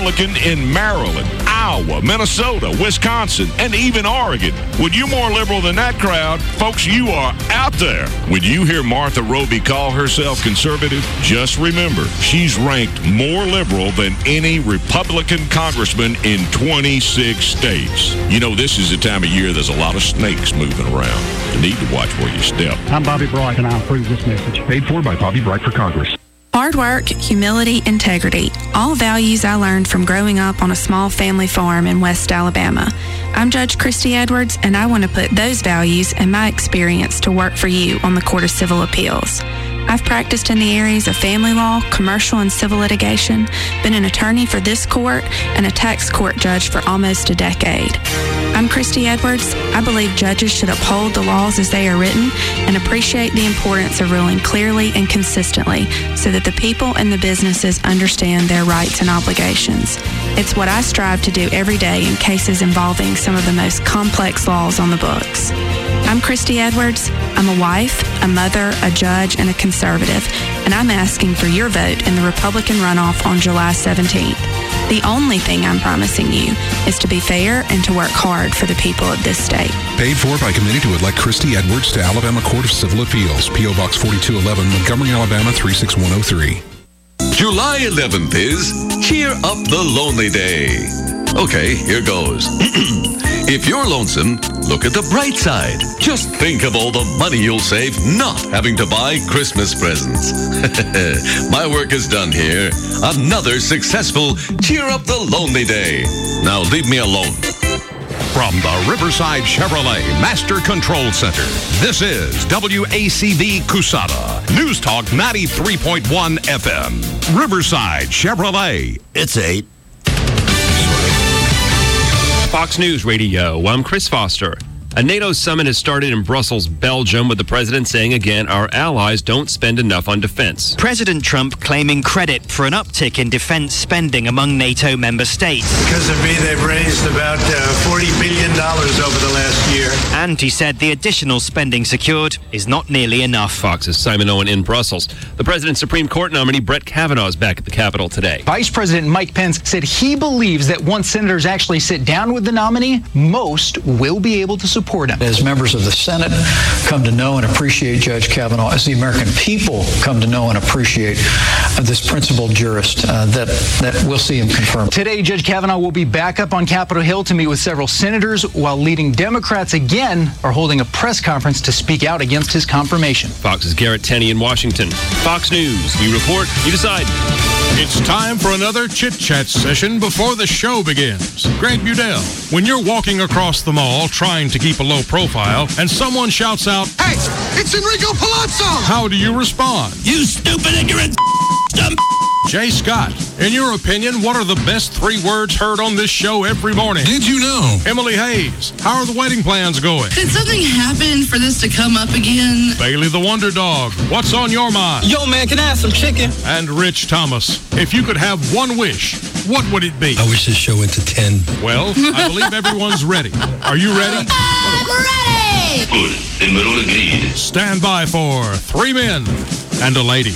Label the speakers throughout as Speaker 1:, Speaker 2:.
Speaker 1: Republican in Maryland, Iowa, Minnesota, Wisconsin, and even Oregon. When you're more liberal than that crowd, folks, you are out there. When you hear Martha Roby call herself conservative, just remember, she's ranked more liberal than any Republican congressman in 26 states. You know, this is the time of year there's a lot of snakes moving around. You need to watch where you step.
Speaker 2: I'm Bobby Bright, and I approve this message.
Speaker 3: Paid for by Bobby Bright for Congress.
Speaker 4: Hard work, humility, integrity, all values I learned from growing up on a small family farm in West Alabama. I'm Judge Christy Edwards, and I want to put those values and my experience to work for you on the Court of Civil Appeals. I've practiced in the areas of family law, commercial and civil litigation, been an attorney for this court, and a tax court judge for almost a decade. I'm Christy Edwards. I believe judges should uphold the laws as they are written and appreciate the importance of ruling clearly and consistently so that the people and the businesses understand their rights and obligations. It's what I strive to do every day in cases involving some of the most complex laws on the books. I'm Christy Edwards. I'm a wife, a mother, a judge, and a conservative, and I'm asking for your vote in the Republican runoff on July 17th. The only thing I'm promising you is to be fair and to work hard for the people of this state.
Speaker 3: Paid for by committee to elect Christy Edwards to Alabama Court of Civil Appeals. P.O. Box 4211, Montgomery, Alabama 36103.
Speaker 5: July 11th is Cheer Up the Lonely Day. Okay, here goes. If you're lonesome, look at the bright side. Just think of all the money you'll save not having to buy Christmas presents. My work is done here. Another successful Cheer Up the Lonely Day. Now leave me alone.
Speaker 6: From the Riverside Chevrolet Master Control Center, this is WACV Cusada, News Talk 93.1 FM. Riverside Chevrolet.
Speaker 7: It's 8.
Speaker 8: Fox News Radio, I'm Chris Foster. A NATO summit has started in Brussels, Belgium, with the president saying again our allies don't spend enough on defense.
Speaker 9: President Trump claiming credit for an uptick in defense spending among NATO member states.
Speaker 10: Because of me, they've raised about $40 billion over the last year.
Speaker 9: And he said the additional spending secured is not nearly enough.
Speaker 8: Fox's Simon Owen in Brussels. The president's Supreme Court nominee Brett Kavanaugh is back at the Capitol today.
Speaker 11: Vice President Mike Pence said he believes that once senators actually sit down with the nominee, most will be able to support him.
Speaker 12: As members of the Senate come to know and appreciate Judge Kavanaugh, as the American people come to know and appreciate this principled jurist, that we'll see him confirmed.
Speaker 11: Today, Judge Kavanaugh will be back up on Capitol Hill to meet with several senators, while leading Democrats again are holding a press conference to speak out against his confirmation.
Speaker 8: Fox's Garrett Tenney in Washington. Fox News. You report, you decide.
Speaker 13: It's time for another chit-chat session before the show begins. Grant Budell, when you're walking across the mall trying to keep a low profile and someone shouts out, "Hey, it's Enrico Palazzo!" How do you respond?
Speaker 7: You stupid, ignorant dumb.
Speaker 13: Jay Scott, in your opinion, what are the best 3 words heard on this show every morning?
Speaker 14: Did you know?
Speaker 13: Emily Hayes, how are the wedding plans going?
Speaker 15: Did something happen for this to come up again?
Speaker 13: Bailey the Wonder Dog, what's on your mind?
Speaker 16: Yo, man, can I have some chicken?
Speaker 13: And Rich Thomas, if you could have one wish, what would it be?
Speaker 14: I wish this show went to 10.
Speaker 13: Well, I believe everyone's ready. Are you ready?
Speaker 15: I'm ready!
Speaker 17: Good. Emerald agreed.
Speaker 13: Stand by for 3 men and a lady.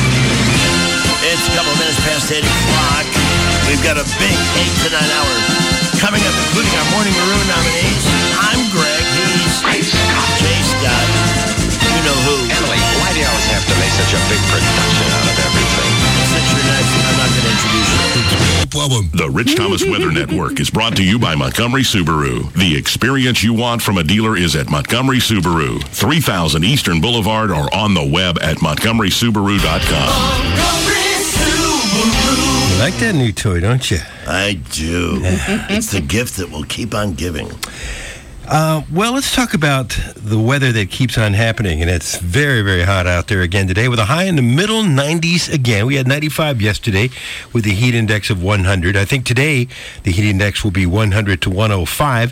Speaker 7: It's a couple of minutes past 8 o'clock. We've got a big 8 to 9 hours coming up, including our Morning Maroon nominees. I'm Greg. He's
Speaker 17: Great Scott.
Speaker 7: Jay Scott. You know who.
Speaker 18: Emily, why do you always have to make such a big production out of everything?
Speaker 7: Since you're next, I'm not going to introduce you.
Speaker 1: The Rich Thomas Weather Network is brought to you by Montgomery Subaru. The experience you want from a dealer is at Montgomery Subaru. 3000 Eastern Boulevard or on the web at montgomerysubaru.com.
Speaker 14: You like that new toy, don't you?
Speaker 7: I do. It's the gift that will keep on giving.
Speaker 14: Well, let's talk about the weather that keeps on happening, and it's very, very hot out there again today with a high in the middle 90s again. We had 95 yesterday with a heat index of 100. I think today the heat index will be 100 to 105.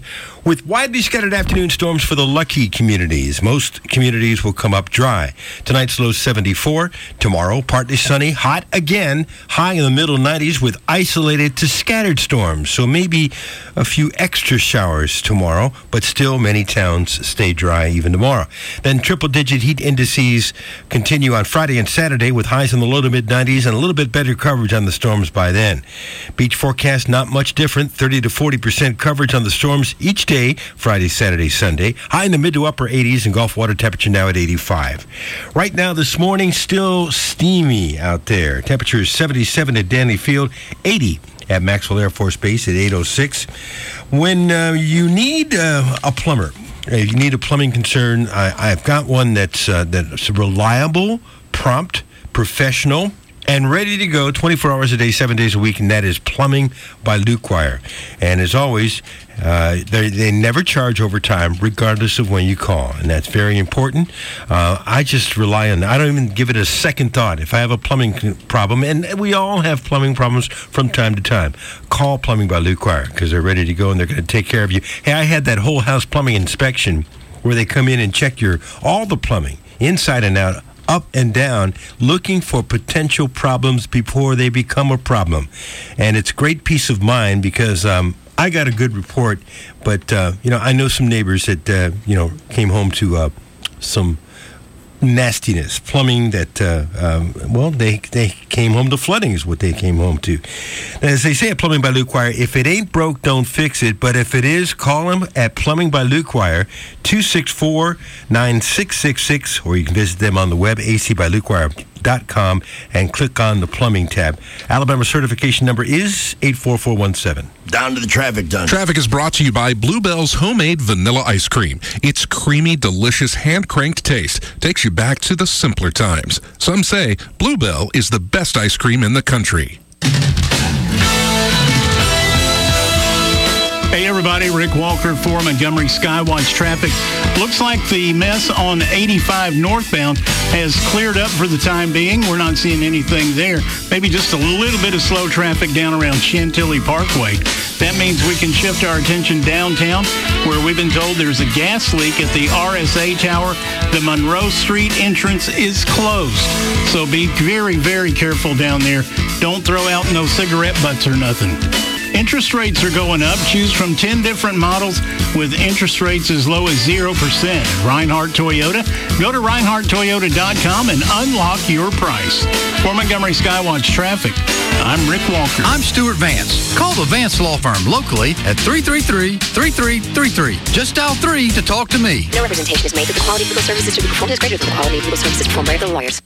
Speaker 14: With widely scattered afternoon storms for the lucky communities. Most communities will come up dry. Tonight's low 74. Tomorrow, partly sunny, hot again, high in the middle 90s with isolated to scattered storms. So maybe a few extra showers tomorrow, but still many towns stay dry even tomorrow. Then triple-digit heat indices continue on Friday and Saturday with highs in the low to mid-90s and a little bit better coverage on the storms by then. Beach forecast not much different, 30 to 40% coverage on the storms each day, Friday, Saturday, Sunday. High in the mid to upper 80s and Gulf water temperature now at 85. Right now this morning, still steamy out there. Temperature is 77 at Danley Field, 80 at Maxwell Air Force Base at 8:06. When you need a plumber, if you need a plumbing concern, I've got one that's reliable, prompt, professional, and ready to go 24 hours a day, 7 days a week, and that is Plumbing by Luke Wire. And as always, they never charge overtime regardless of when you call, and that's very important. I just rely on, I don't even give it a second thought. If I have a plumbing problem, and we all have plumbing problems from time to time, call Plumbing by Luke Wire because they're ready to go and they're going to take care of you. Hey, I had that whole house plumbing inspection where they come in and check all the plumbing, inside and out, up and down, looking for potential problems before they become a problem. And it's great peace of mind because I got a good report, but I know some neighbors that came home to some nastiness, plumbing that they came home to flooding is what they came home to. As they say at Plumbing by Luke Wire, if it ain't broke, don't fix it, but if it is, call them at Plumbing by Luke Wire, 264-9666, or you can visit them on the web, acbylukewire.com, and click on the plumbing tab. Alabama certification number is 84417.
Speaker 7: Down to the traffic, Don.
Speaker 3: Traffic is brought to you by Bluebell's homemade vanilla ice cream. Its creamy, delicious, hand-cranked taste takes you back to the simpler times. Some say Bluebell is the best ice cream in the country.
Speaker 2: Hey everybody, Rick Walker for Montgomery Skywatch Traffic. Looks like the mess on 85 northbound has cleared up for the time being. We're not seeing anything there. Maybe just a little bit of slow traffic down around Chantilly Parkway. That means we can shift our attention downtown where we've been told there's a gas leak at the RSA Tower. The Monroe Street entrance is closed. So be very, very careful down there. Don't throw out no cigarette butts or nothing. Interest rates are going up. Choose from 10 different models with interest rates as low as 0%. Reinhardt Toyota. Go to ReinhardtToyota.com and unlock your price. For Montgomery Skywatch Traffic, I'm Rick Walker.
Speaker 16: I'm Stuart Vance. Call the Vance Law Firm locally at 333-3333. Just dial 3 to talk to me.
Speaker 17: No representation is made that the quality of legal services to be performed is greater than the quality of legal services performed by other lawyers.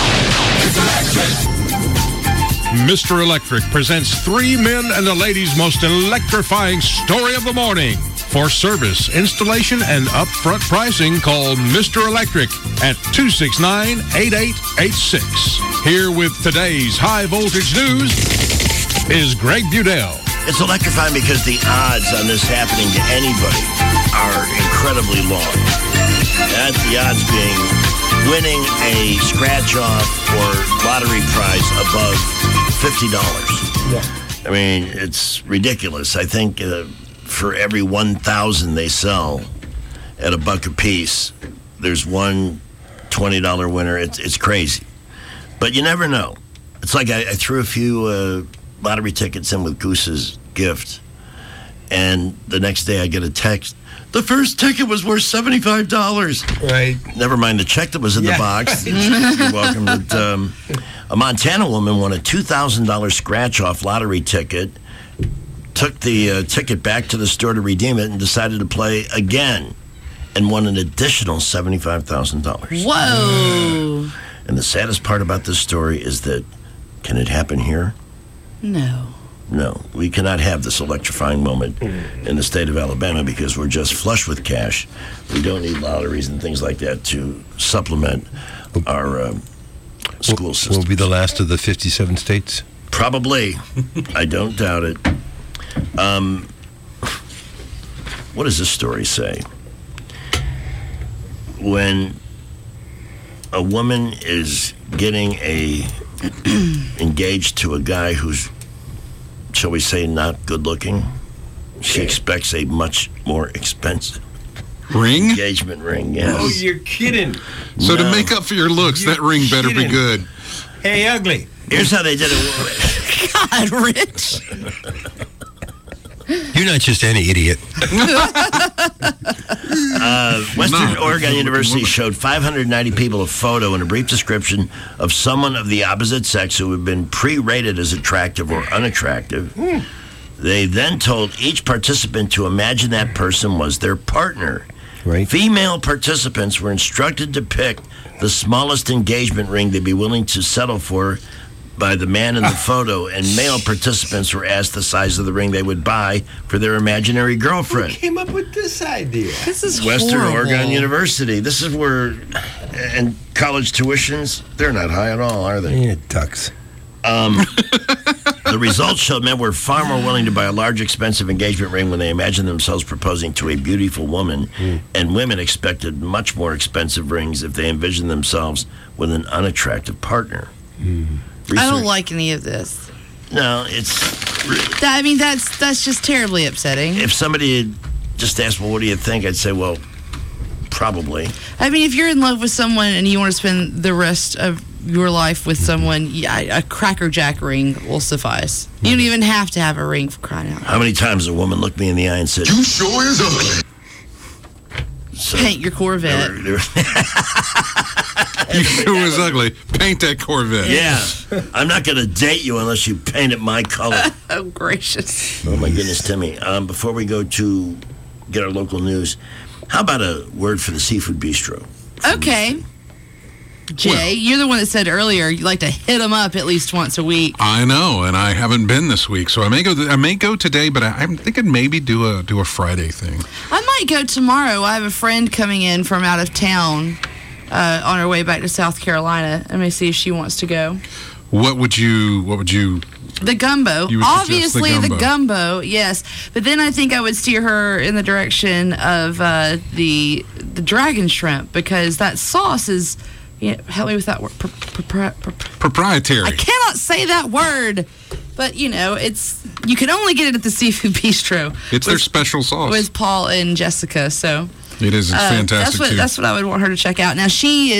Speaker 13: Mr. Electric presents three men and a lady's most electrifying story of the morning. For service, installation, and upfront pricing, call Mr. Electric at 269-8886. Here with today's high voltage news is Greg Budell.
Speaker 7: It's electrifying because the odds on this happening to anybody are incredibly long. That's the odds being winning a scratch-off or lottery prize above $50.
Speaker 14: Yeah.
Speaker 7: I mean, it's ridiculous. I think for every 1,000 they sell at $1 a piece, there's one $20 winner. It's crazy. But you never know. It's like I threw a few lottery tickets in with Goose's gift, and the next day I get a text. The first ticket was worth $75.
Speaker 14: Right.
Speaker 7: Never mind the check that was in the box. You're welcome. But, a Montana woman won a $2,000 scratch-off lottery ticket, took the ticket back to the store to redeem it, and decided to play again, and won an additional $75,000.
Speaker 15: Whoa.
Speaker 7: And the saddest part about this story is that, can it happen here?
Speaker 15: No.
Speaker 7: No, we cannot have this electrifying moment in the state of Alabama because we're just flush with cash. We don't need lotteries and things like that to supplement our school system.
Speaker 14: We'll be the last of the 57 states?
Speaker 7: Probably. I don't doubt it. What does this story say? When a woman is getting engaged to a guy who's, shall we say, not good looking, She expects a much more expensive
Speaker 19: ring?
Speaker 7: Engagement ring, yes.
Speaker 14: Oh, you're kidding.
Speaker 19: So to make up for your looks, that ring better be good.
Speaker 14: Hey, ugly.
Speaker 7: Here's how they did it.
Speaker 15: God, Rich.
Speaker 14: You're not just any idiot.
Speaker 7: Western Oregon University showed 590 people a photo and a brief description of someone of the opposite sex who had been pre-rated as attractive or unattractive. They then told each participant to imagine that person was their partner.
Speaker 14: Right.
Speaker 7: Female participants were instructed to pick the smallest engagement ring they'd be willing to settle for by the man in the photo, and male participants were asked the size of the ring they would buy for their imaginary girlfriend.
Speaker 14: Who came up with this idea?
Speaker 15: This is
Speaker 7: Western
Speaker 15: horrible.
Speaker 7: Oregon University. This is where, and college tuitions, they're not high at all, are they?
Speaker 14: Yeah, ducks.
Speaker 7: The results showed men were far more willing to buy a large, expensive engagement ring when they imagined themselves proposing to a beautiful woman, and women expected much more expensive rings if they envisioned themselves with an unattractive partner.
Speaker 15: I don't like any of this.
Speaker 7: No, it's...
Speaker 15: That's just terribly upsetting.
Speaker 7: If somebody had just asked, well, what do you think? I'd say, well, probably.
Speaker 15: I mean, if you're in love with someone and you want to spend the rest of your life with someone, yeah, a Cracker Jack ring will suffice. You don't even have to have a ring, for crying out loud.
Speaker 7: How many times a woman looked me in the eye and said, "You sure is ugly." So,
Speaker 15: paint your Corvette.
Speaker 19: You sure is ugly. Paint that Corvette.
Speaker 7: Yeah. I'm not going to date you unless you paint it my color.
Speaker 15: Oh, gracious.
Speaker 7: Oh, my goodness, Timmy. Before we go to get our local news, how about a word for the Seafood Bistro?
Speaker 15: Okay. Jay, you're the one that said earlier you like to hit them up at least once a week.
Speaker 19: I know, and I haven't been this week, so I may go today, but I'm thinking maybe do a Friday thing.
Speaker 15: I might go tomorrow. I have a friend coming in from out of town on her way back to South Carolina. I may see if she wants to go.
Speaker 19: What would you?
Speaker 15: The gumbo.
Speaker 19: You would
Speaker 15: Obviously,
Speaker 19: suggest
Speaker 15: the gumbo, yes. But then I think I would steer her in the direction of the dragon shrimp, because that sauce is... Yeah, help me with that word.
Speaker 19: Proprietary.
Speaker 15: I cannot say that word, but you can only get it at the Seafood Bistro.
Speaker 19: It's their special sauce
Speaker 15: with Paul and Jessica. So
Speaker 19: it is. It's fantastic.
Speaker 15: That's what I would want her to check out. Now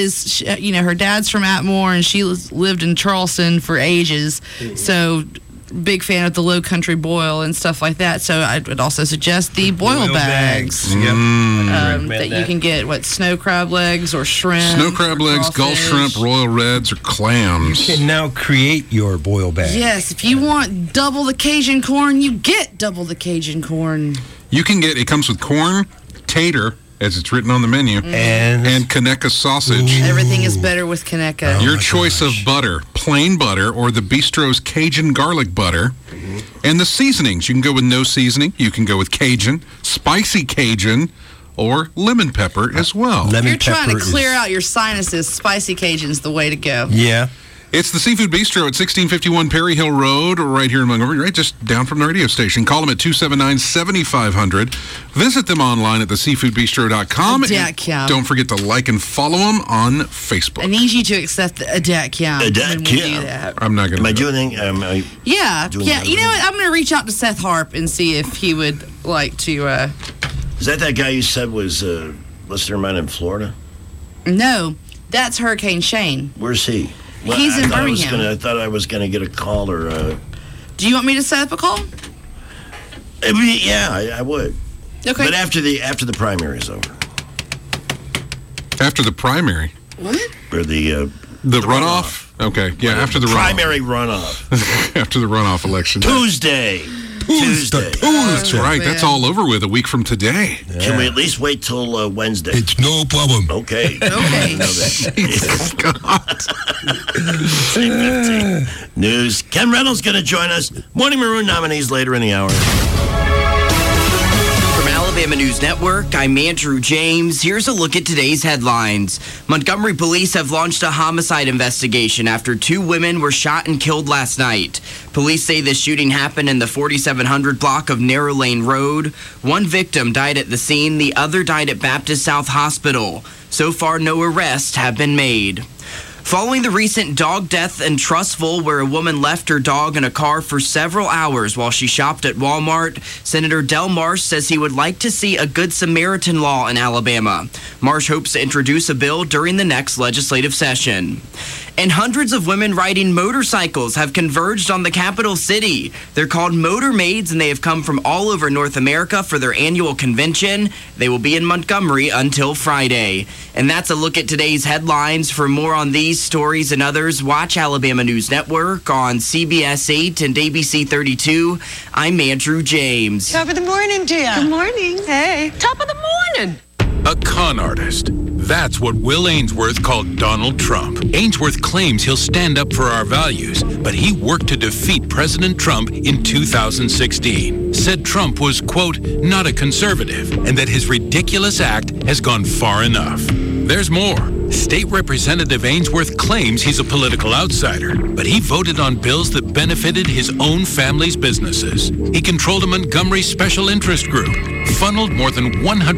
Speaker 15: her dad's from Atmore, and she lived in Charleston for ages. So big fan of the Low Country boil and stuff like that. So I would also suggest the boil bags.
Speaker 14: Yep.
Speaker 15: That you can get, snow crab legs or shrimp.
Speaker 19: Snow crab legs, Gulf shrimp, royal reds, or clams.
Speaker 14: You can now create your boil bag.
Speaker 15: Yes, if you want double the Cajun corn, you get double the Cajun corn.
Speaker 19: You can get, it comes with corn, tater, as it's written on the menu, and Conecuh sausage.
Speaker 15: Everything is better with Conecuh.
Speaker 19: Your choice of butter, plain butter, or the Bistro's Cajun garlic butter. And the seasonings, you can go with no seasoning, you can go with Cajun, spicy Cajun, or lemon pepper as well.
Speaker 15: If you're trying to clear out your sinuses, spicy Cajun's the way to go.
Speaker 14: Yeah.
Speaker 19: It's the Seafood Bistro at 1651 Perry Hill Road, right here in Montgomery, right just down from the radio station. Call them at 279-7500. Visit them online at theseafoodbistro.com. And don't forget to like and follow them on Facebook.
Speaker 15: I need you to accept the Adakiam.
Speaker 19: I'm not going to.
Speaker 7: Am I doing anything?
Speaker 15: Yeah. You know what? I'm going to reach out to Seth Harp and see if he would like to...
Speaker 7: Is that guy you said was a listener of mine in Florida?
Speaker 15: No, that's Hurricane Shane.
Speaker 7: Where's he? Well,
Speaker 15: He's in Birmingham.
Speaker 7: I thought I was going to get a call or...
Speaker 15: Do you want me to set up a call?
Speaker 7: I would.
Speaker 15: Okay.
Speaker 7: But after the primary is over.
Speaker 19: After the primary?
Speaker 15: What?
Speaker 7: Or the
Speaker 19: runoff? Okay, yeah, after the
Speaker 7: primary runoff.
Speaker 19: After the runoff election.
Speaker 7: Tuesday.
Speaker 19: That's right. That's all over with a week from today.
Speaker 7: Yeah. Can we at least wait till Wednesday?
Speaker 14: It's no problem.
Speaker 7: Okay. News. Ken Reynolds going to join us. Morning Maroon nominees later in the hour.
Speaker 20: From Alabama News Network, I'm Andrew James. Here's a look at today's headlines. Montgomery police have launched a homicide investigation after 2 women were shot and killed last night. Police say the shooting happened in the 4700 block of Narrow Lane Road. One victim died at the scene. The other died at Baptist South Hospital. So far, no arrests have been made. Following the recent dog death in Trussville, where a woman left her dog in a car for several hours while she shopped at Walmart, Senator Del Marsh says he would like to see a Good Samaritan law in Alabama. Marsh hopes to introduce a bill during the next legislative session. And hundreds of women riding motorcycles have converged on the capital city. They're called Motor Maids, and they have come from all over North America for their annual convention. They will be in Montgomery until Friday. And that's a look at today's headlines. For more on these stories and others, watch Alabama News Network on CBS 8 and ABC 32. I'm Andrew James.
Speaker 21: Top of the morning, dear.
Speaker 22: Good morning.
Speaker 21: Hey.
Speaker 22: Top of the morning.
Speaker 23: A con artist. That's what Will Ainsworth called Donald Trump. Ainsworth claims he'll stand up for our values, but he worked to defeat President Trump in 2016. Said Trump was, quote, not a conservative, and that his ridiculous act has gone far enough. There's more. State Representative Ainsworth claims he's a political outsider, but he voted on bills that benefited his own family's businesses. He controlled a Montgomery special interest group, funneled more than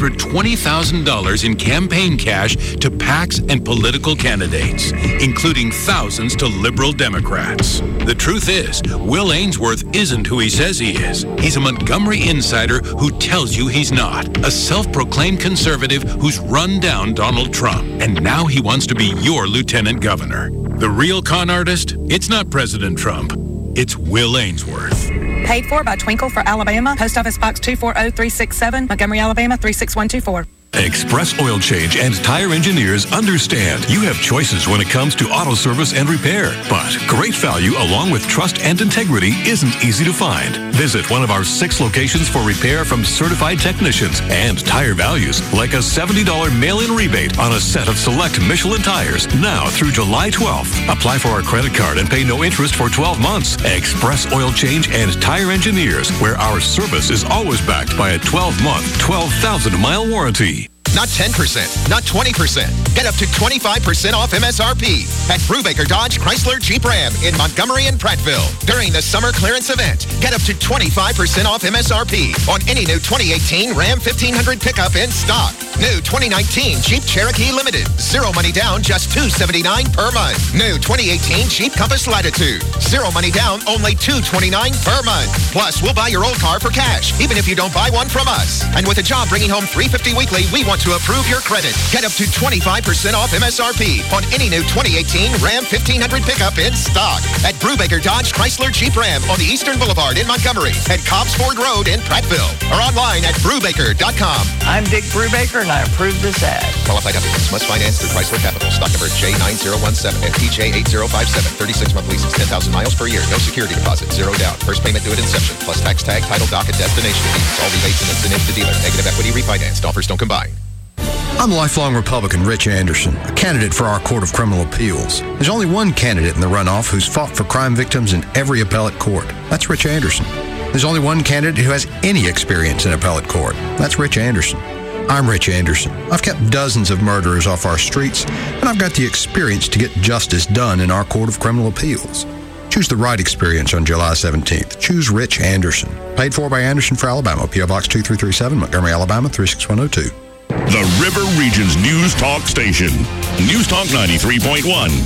Speaker 23: $120,000 in campaign cash to PACs and political candidates, including thousands to liberal Democrats. The truth is, Will Ainsworth isn't who he says he is. He's a Montgomery insider who tells you he's not, a self-proclaimed conservative who's run down Donald Trump, and now he wants to be your lieutenant governor. The real con artist? It's not President Trump. It's Will Ainsworth.
Speaker 22: Paid for by Twinkle for Alabama. Post Office Box 240367, Montgomery, Alabama 36124.
Speaker 24: Express Oil Change and Tire Engineers understand you have choices when it comes to auto service and repair, but great value along with trust and integrity isn't easy to find. Visit one of our 6 locations for repair from certified technicians and tire values like a $70 mail-in rebate on a set of select Michelin tires now through July 12th. Apply for our credit card and pay no interest for 12 months. Express Oil Change and Tire Engineers, where our service is always backed by a 12-month, 12,000-mile warranty.
Speaker 25: Not 10%, not 20%. Get up to 25% off MSRP at Brubaker Dodge Chrysler Jeep Ram in Montgomery and Prattville. During the summer clearance event, get up to 25% off MSRP on any new 2018 Ram 1500 pickup in stock. New 2019 Jeep Cherokee Limited. 0 money down, just $279 per month. New 2018 Jeep Compass Latitude. 0 money down, only $229 per month. Plus, we'll buy your old car for cash, even if you don't buy one from us. And with a job bringing home $350 weekly, we want to approve your credit. Get up to 25% off MSRP on any new 2018 Ram 1500 pickup in stock at Brubaker Dodge Chrysler Jeep Ram on the Eastern Boulevard in Montgomery and Cobbs Ford Road in Prattville or online at Brubaker.com.
Speaker 21: I'm Dick Brubaker, and I approve this ad.
Speaker 25: Qualified applicants must finance through Chrysler Capital. Stock number J9017 and TJ8057. 36-month leases, 10,000 miles per year. No security deposit, 0 down. First payment due at inception, plus tax tag, title, dock, and destination fees. All rebates and incentives to dealer. Negative equity refinanced. Offers don't combine.
Speaker 26: I'm lifelong Republican Rich Anderson, a candidate for our Court of Criminal Appeals. There's only one candidate in the runoff who's fought for crime victims in every appellate court. That's Rich Anderson. There's only one candidate who has any experience in appellate court. That's Rich Anderson. I'm Rich Anderson. I've kept dozens of murderers off our streets, and I've got the experience to get justice done in our Court of Criminal Appeals. Choose the right experience on July 17th. Choose Rich Anderson. Paid for by Anderson for Alabama. P.O. Box 2337, Montgomery, Alabama 36102.
Speaker 1: The River Region's News Talk station. News Talk 93.1.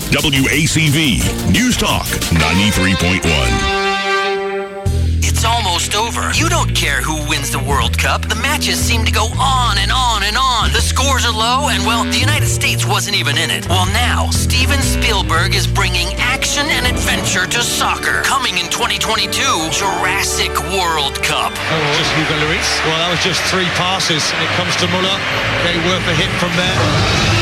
Speaker 1: WACV. News Talk 93.1.
Speaker 27: It's almost over. You don't care who wins the World Cup. The matches seem to go on and on and on. The scores are low, and, well, the United States wasn't even in it. Well, now, Steven Spielberg is bringing action and adventure to soccer. Coming in 2022, Jurassic World Cup.
Speaker 28: Just Hugo Lloris. Well, that was just 3 passes, and it comes to Muller. Okay, worth a hit from there.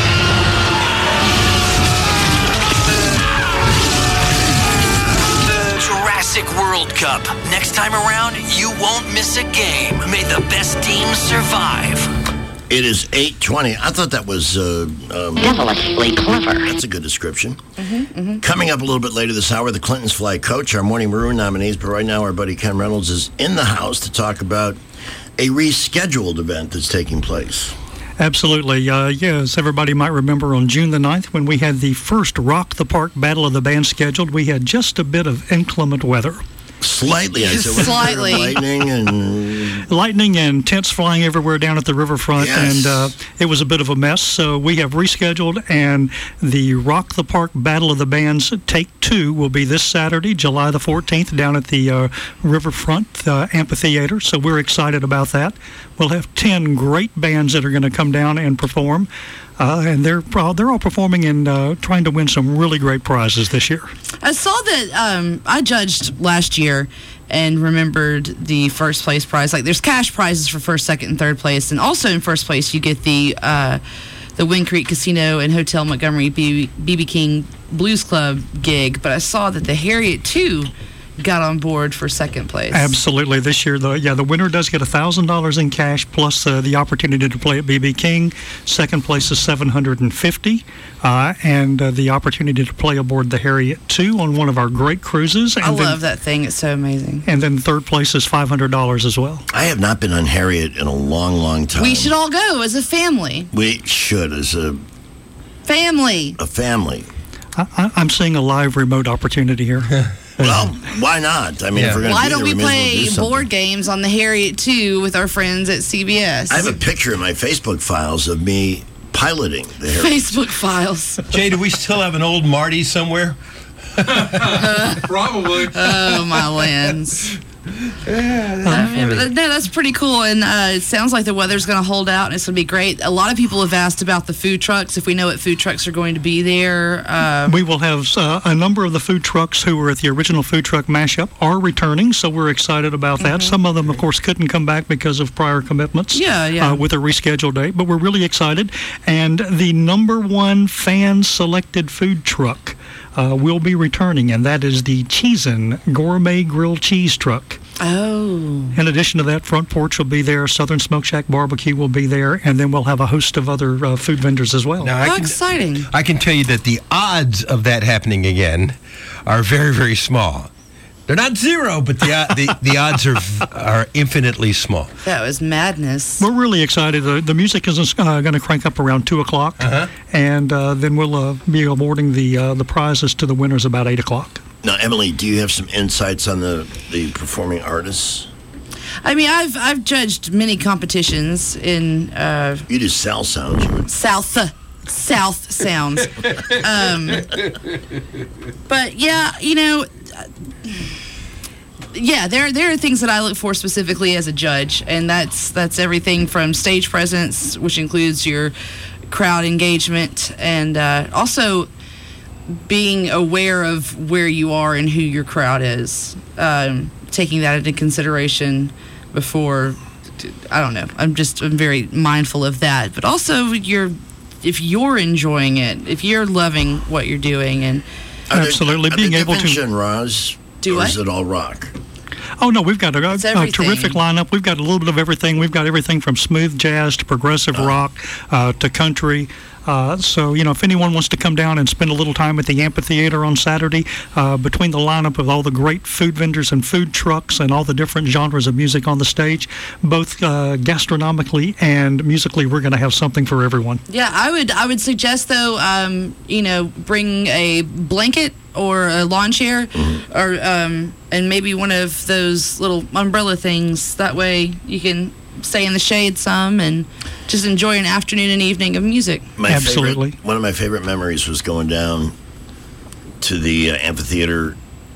Speaker 27: Jurassic World Cup. Next time around, you won't miss a game. May the best team survive.
Speaker 7: It is 8:20. I thought that was
Speaker 17: devilishly clever.
Speaker 7: That's a good description. Coming up a little bit later this hour, the Clintons fly coach, our Morning Maroon nominees. But right now, our buddy Ken Reynolds is in the house to talk about a rescheduled event that's taking place.
Speaker 2: Absolutely. Yes, everybody might remember on June the 9th when we had the first Rock the Park Battle of the Band scheduled, we had just a bit of inclement weather.
Speaker 7: Slightly, I'd say.
Speaker 15: Slightly.
Speaker 7: Lightning and
Speaker 4: lightning and tents flying everywhere down at the riverfront, and it was a bit of a mess. So we have rescheduled, and the Rock the Park Battle of the Bands Take 2 will be this Saturday, July the 14th, down at the riverfront amphitheater. So we're excited about that. We'll have 10 great bands that are going to come down and perform. And they're all performing and trying to win some really great prizes this year.
Speaker 15: I saw that I judged last year and remembered the first place prize. Like, there's cash prizes for first, second, and third place, and also in first place you get the Wind Creek Casino and Hotel Montgomery B.B. King Blues Club gig. But I saw that the Harriet 2 got on board for second place.
Speaker 4: Absolutely. This year, the winner does get $1,000 in cash plus the opportunity to play at B.B. King. Second place is $750, and the opportunity to play aboard the Harriet 2 on one of our great cruises. And
Speaker 15: I love that thing. It's so amazing.
Speaker 4: And then third place is $500 as well.
Speaker 7: I have not been on Harriet in a long, long time.
Speaker 15: We should all go as a family.
Speaker 7: We should as a
Speaker 15: family.
Speaker 7: A family.
Speaker 4: I'm seeing a live remote opportunity here.
Speaker 7: Well, why not? I mean, if we're going to
Speaker 15: why don't we play board games on the Harriet 2 with our friends at CBS?
Speaker 7: I have a picture in my Facebook files of me piloting the Harriet.
Speaker 15: Facebook files.
Speaker 14: Jay, do we still have an old Marty somewhere?
Speaker 19: Probably.
Speaker 15: Oh, my lands. That's pretty cool, and it sounds like the weather's going to hold out, and it's going to be great. A lot of people have asked about the food trucks, if we know what food trucks are going to be there.
Speaker 4: We will have a number of the food trucks who were at the original food truck mashup are returning, so we're excited about that. Some of them, of course, couldn't come back because of prior commitments with a rescheduled date, but we're really excited. And the number one fan-selected food truck will be returning, and that is the Cheesin' Gourmet Grilled Cheese Truck.
Speaker 15: Oh.
Speaker 4: In addition to that, Front Porch will be there, Southern Smoke Shack Barbecue will be there, and then we'll have a host of other food vendors as well.
Speaker 14: Now,
Speaker 15: exciting.
Speaker 14: I can tell you that the odds of that happening again are very, very small. They're not zero, but the odds are infinitely small.
Speaker 15: That was madness.
Speaker 4: We're really excited. The music is going to crank up around 2 o'clock, and then we'll be awarding the prizes to the winners about 8 o'clock.
Speaker 7: Now, Emily, do you have some insights on the performing artists?
Speaker 15: I mean, I've judged many competitions in...
Speaker 7: you do South Sounds.
Speaker 15: South Sounds. But, yeah, you know... there are things that I look for specifically as a judge, and that's everything from stage presence, which includes your crowd engagement, and also being aware of where you are and who your crowd is, taking that into consideration before. I don't know. I'm very mindful of that, but also if you're enjoying it, if you're loving what you're doing, and
Speaker 4: absolutely being able to
Speaker 7: genres.
Speaker 15: Do what?
Speaker 7: Or is it all rock?
Speaker 4: Oh, no, we've got a terrific lineup. We've got a little bit of everything. We've got everything from smooth jazz to progressive rock to country. So, if anyone wants to come down and spend a little time at the amphitheater on Saturday, between the lineup of all the great food vendors and food trucks and all the different genres of music on the stage, both gastronomically and musically, we're going to have something for everyone.
Speaker 15: Yeah, I would suggest, though, bring a blanket or a lawn chair, or and maybe one of those little umbrella things. That way you can stay in the shade some and just enjoy an afternoon and evening of music.
Speaker 4: Absolutely.
Speaker 7: One of my favorite memories was going down to the amphitheater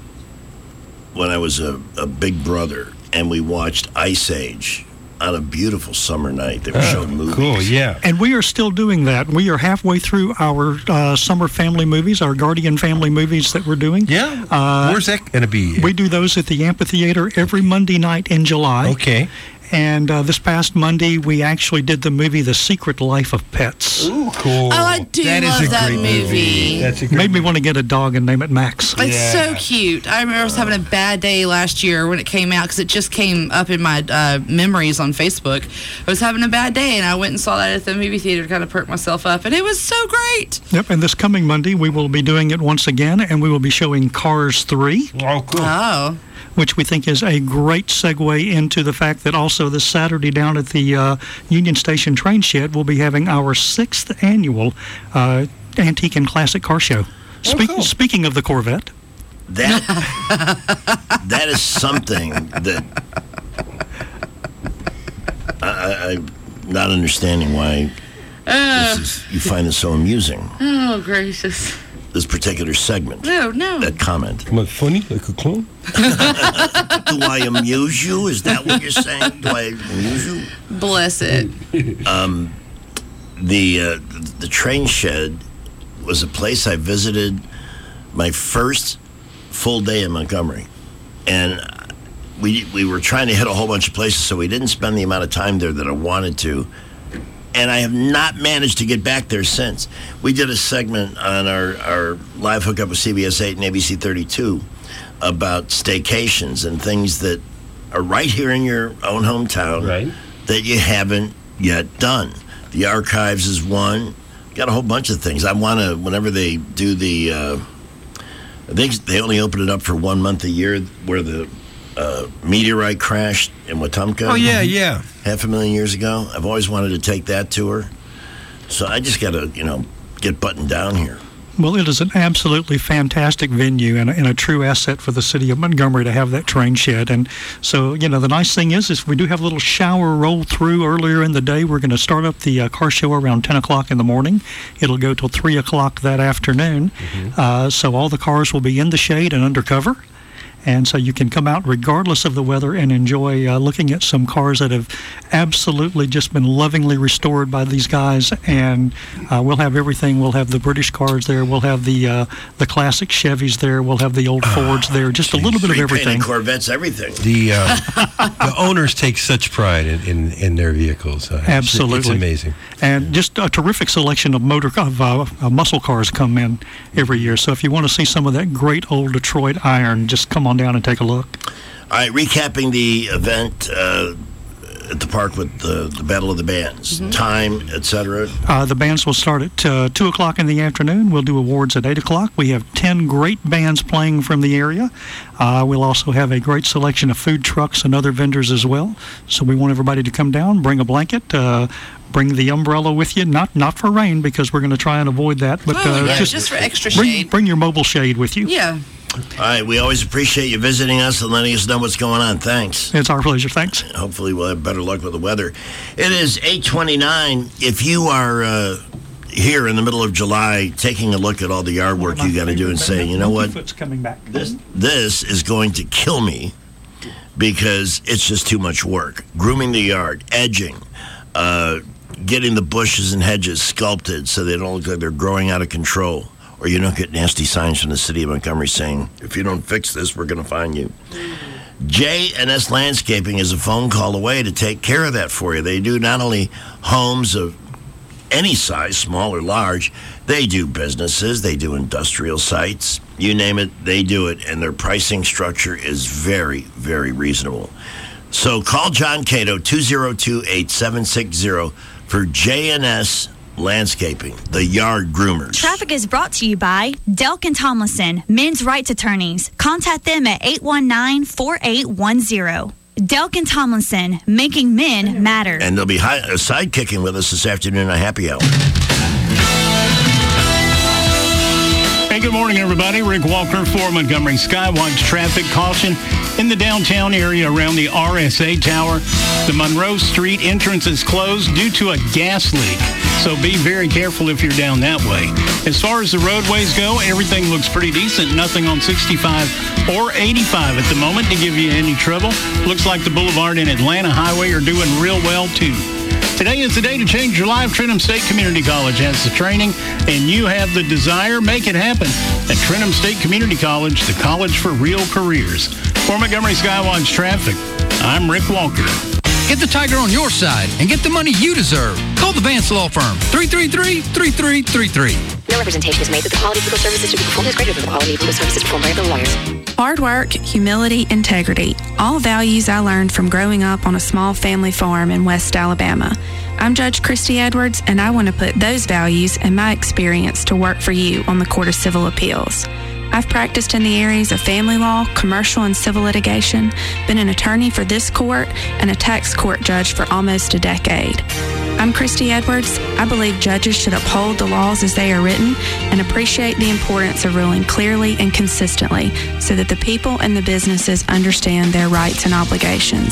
Speaker 7: when I was a big brother, and we watched Ice Age on a beautiful summer night. They were showing movies.
Speaker 14: Cool, yeah.
Speaker 4: And we are still doing that. We are halfway through our summer family movies, our Guardian family movies that we're doing.
Speaker 14: Yeah. Where's that going to be?
Speaker 4: We do those at the amphitheater every Monday night in July.
Speaker 14: Okay.
Speaker 4: And this past Monday, we actually did the movie The Secret Life of Pets.
Speaker 14: Ooh, cool.
Speaker 15: Oh, I do love that movie.
Speaker 4: That's a great Made me want to get a dog and name it Max.
Speaker 15: It's so cute. I remember I was having a bad day last year when it came out, because it just came up in my memories on Facebook. I was having a bad day, and I went and saw that at the movie theater to kind of perk myself up, and it was so great.
Speaker 4: Yep, and this coming Monday, we will be doing it once again, and we will be showing Cars 3.
Speaker 14: Oh, cool.
Speaker 15: Oh.
Speaker 4: Which we think is a great segue into the fact that also this Saturday down at the Union Station train shed, we'll be having our 6th annual Antique and Classic Car Show. Speaking of the Corvette.
Speaker 7: That is something that not understanding why you find this so amusing.
Speaker 15: Oh, gracious.
Speaker 7: This particular segment.
Speaker 15: No.
Speaker 7: That comment.
Speaker 14: Am I funny like a clown?
Speaker 7: Do I amuse you? Is that what you're saying? Do I amuse you?
Speaker 15: Bless it.
Speaker 7: The train shed was a place I visited my first full day in Montgomery. And we were trying to hit a whole bunch of places, so we didn't spend the amount of time there that I wanted to. And I have not managed to get back there since. We did a segment on our live hookup with CBS 8 and ABC 32 about staycations and things that are right here in your own hometown that you haven't yet done. The Archives is one. Got a whole bunch of things. I want to, whenever they do the, I think they only open it up for 1 month a year, where the meteorite crashed in Wetumpka.
Speaker 14: Oh, yeah.
Speaker 7: 500,000 years ago. I've always wanted to take that tour. So I just got to, get buttoned down here.
Speaker 4: Well, it is an absolutely fantastic venue and a true asset for the city of Montgomery to have that train shed. And so, the nice thing is we do have a little shower roll through earlier in the day. We're going to start up the car show around 10 o'clock in the morning. It'll go till 3 o'clock that afternoon. So all the cars will be in the shade and under cover. And so you can come out regardless of the weather and enjoy looking at some cars that have absolutely just been lovingly restored by these guys. And we'll have everything. We'll have the British cars there. We'll have the classic Chevys there. We'll have the old Fords there. Just a little bit of everything.
Speaker 7: Corvettes, everything.
Speaker 14: The owners take such pride in their vehicles.
Speaker 4: Absolutely.
Speaker 14: It's amazing.
Speaker 4: And just a terrific selection of muscle cars come in every year. So if you want to see some of that great old Detroit iron, just come on down and take a look.
Speaker 7: All right, recapping the event at the park with the Battle of the Bands, time, etc.
Speaker 4: The bands will start at 2 o'clock in the afternoon. We'll do awards at 8 o'clock. We have 10 great bands playing from the area. We'll also have a great selection of food trucks and other vendors as well. So we want everybody to come down, bring a blanket, bring the umbrella with you, not for rain, because we're going to try and avoid that, but
Speaker 15: just for extra shade.
Speaker 4: Bring your mobile shade with you.
Speaker 15: Yeah.
Speaker 7: All right, we always appreciate you visiting us and letting us know what's going on. Thanks.
Speaker 4: It's our pleasure. Thanks.
Speaker 7: Hopefully we'll have better luck with the weather. It is 8:29. If you are here in the middle of July taking a look at all the yard work you got to do and saying, you know what, this is going to kill me because it's just too much work. Grooming the yard, edging, getting the bushes and hedges sculpted so they don't look like they're growing out of control. Or you don't get nasty signs from the city of Montgomery saying, if you don't fix this, we're going to fine you. J&S Landscaping is a phone call away to take care of that for you. They do not only homes of any size, small or large, they do businesses, they do industrial sites. You name it, they do it. And their pricing structure is very, very reasonable. So call John Cato, 202-8760 for J&S Landscaping, the yard groomers.
Speaker 5: Traffic is brought to you by Delk and Tomlinson, men's rights attorneys. Contact them at 819-4810. Delk and Tomlinson, making men matter.
Speaker 7: And they'll be sidekicking with us this afternoon at Happy Hour.
Speaker 2: Hey, good morning, everybody. Rick Walker for Montgomery Skywatch traffic caution in the downtown area around the RSA Tower. The Monroe Street entrance is closed due to a gas leak, so be very careful if you're down that way. As far as the roadways go, everything looks pretty decent. Nothing on 65 or 85 at the moment to give you any trouble. Looks like the Boulevard and Atlanta Highway are doing real well, too. Today is the day to change your life. Trenton State Community College has the training, and you have the desire. Make it happen at Trenton State Community College, the college for real careers. For Montgomery Skywatch Traffic, I'm Rick Walker.
Speaker 16: Get the Tiger on your side and get the money you deserve. Call the Vance Law Firm, 333-3333.
Speaker 17: No representation is made that the quality of legal services to be performed is greater than the quality of legal services performed by other lawyers.
Speaker 6: Hard work, humility, integrity. All values I learned from growing up on a small family farm in West Alabama. I'm Judge Christy Edwards, and I want to put those values and my experience to work for you on the Court of Civil Appeals. I've practiced in the areas of family law, commercial and civil litigation, been an attorney for this court, and a tax court judge for almost a decade. I'm Christy Edwards. I believe judges should uphold the laws as they are written and appreciate the importance of ruling clearly and consistently so that the people and the businesses understand their rights and obligations.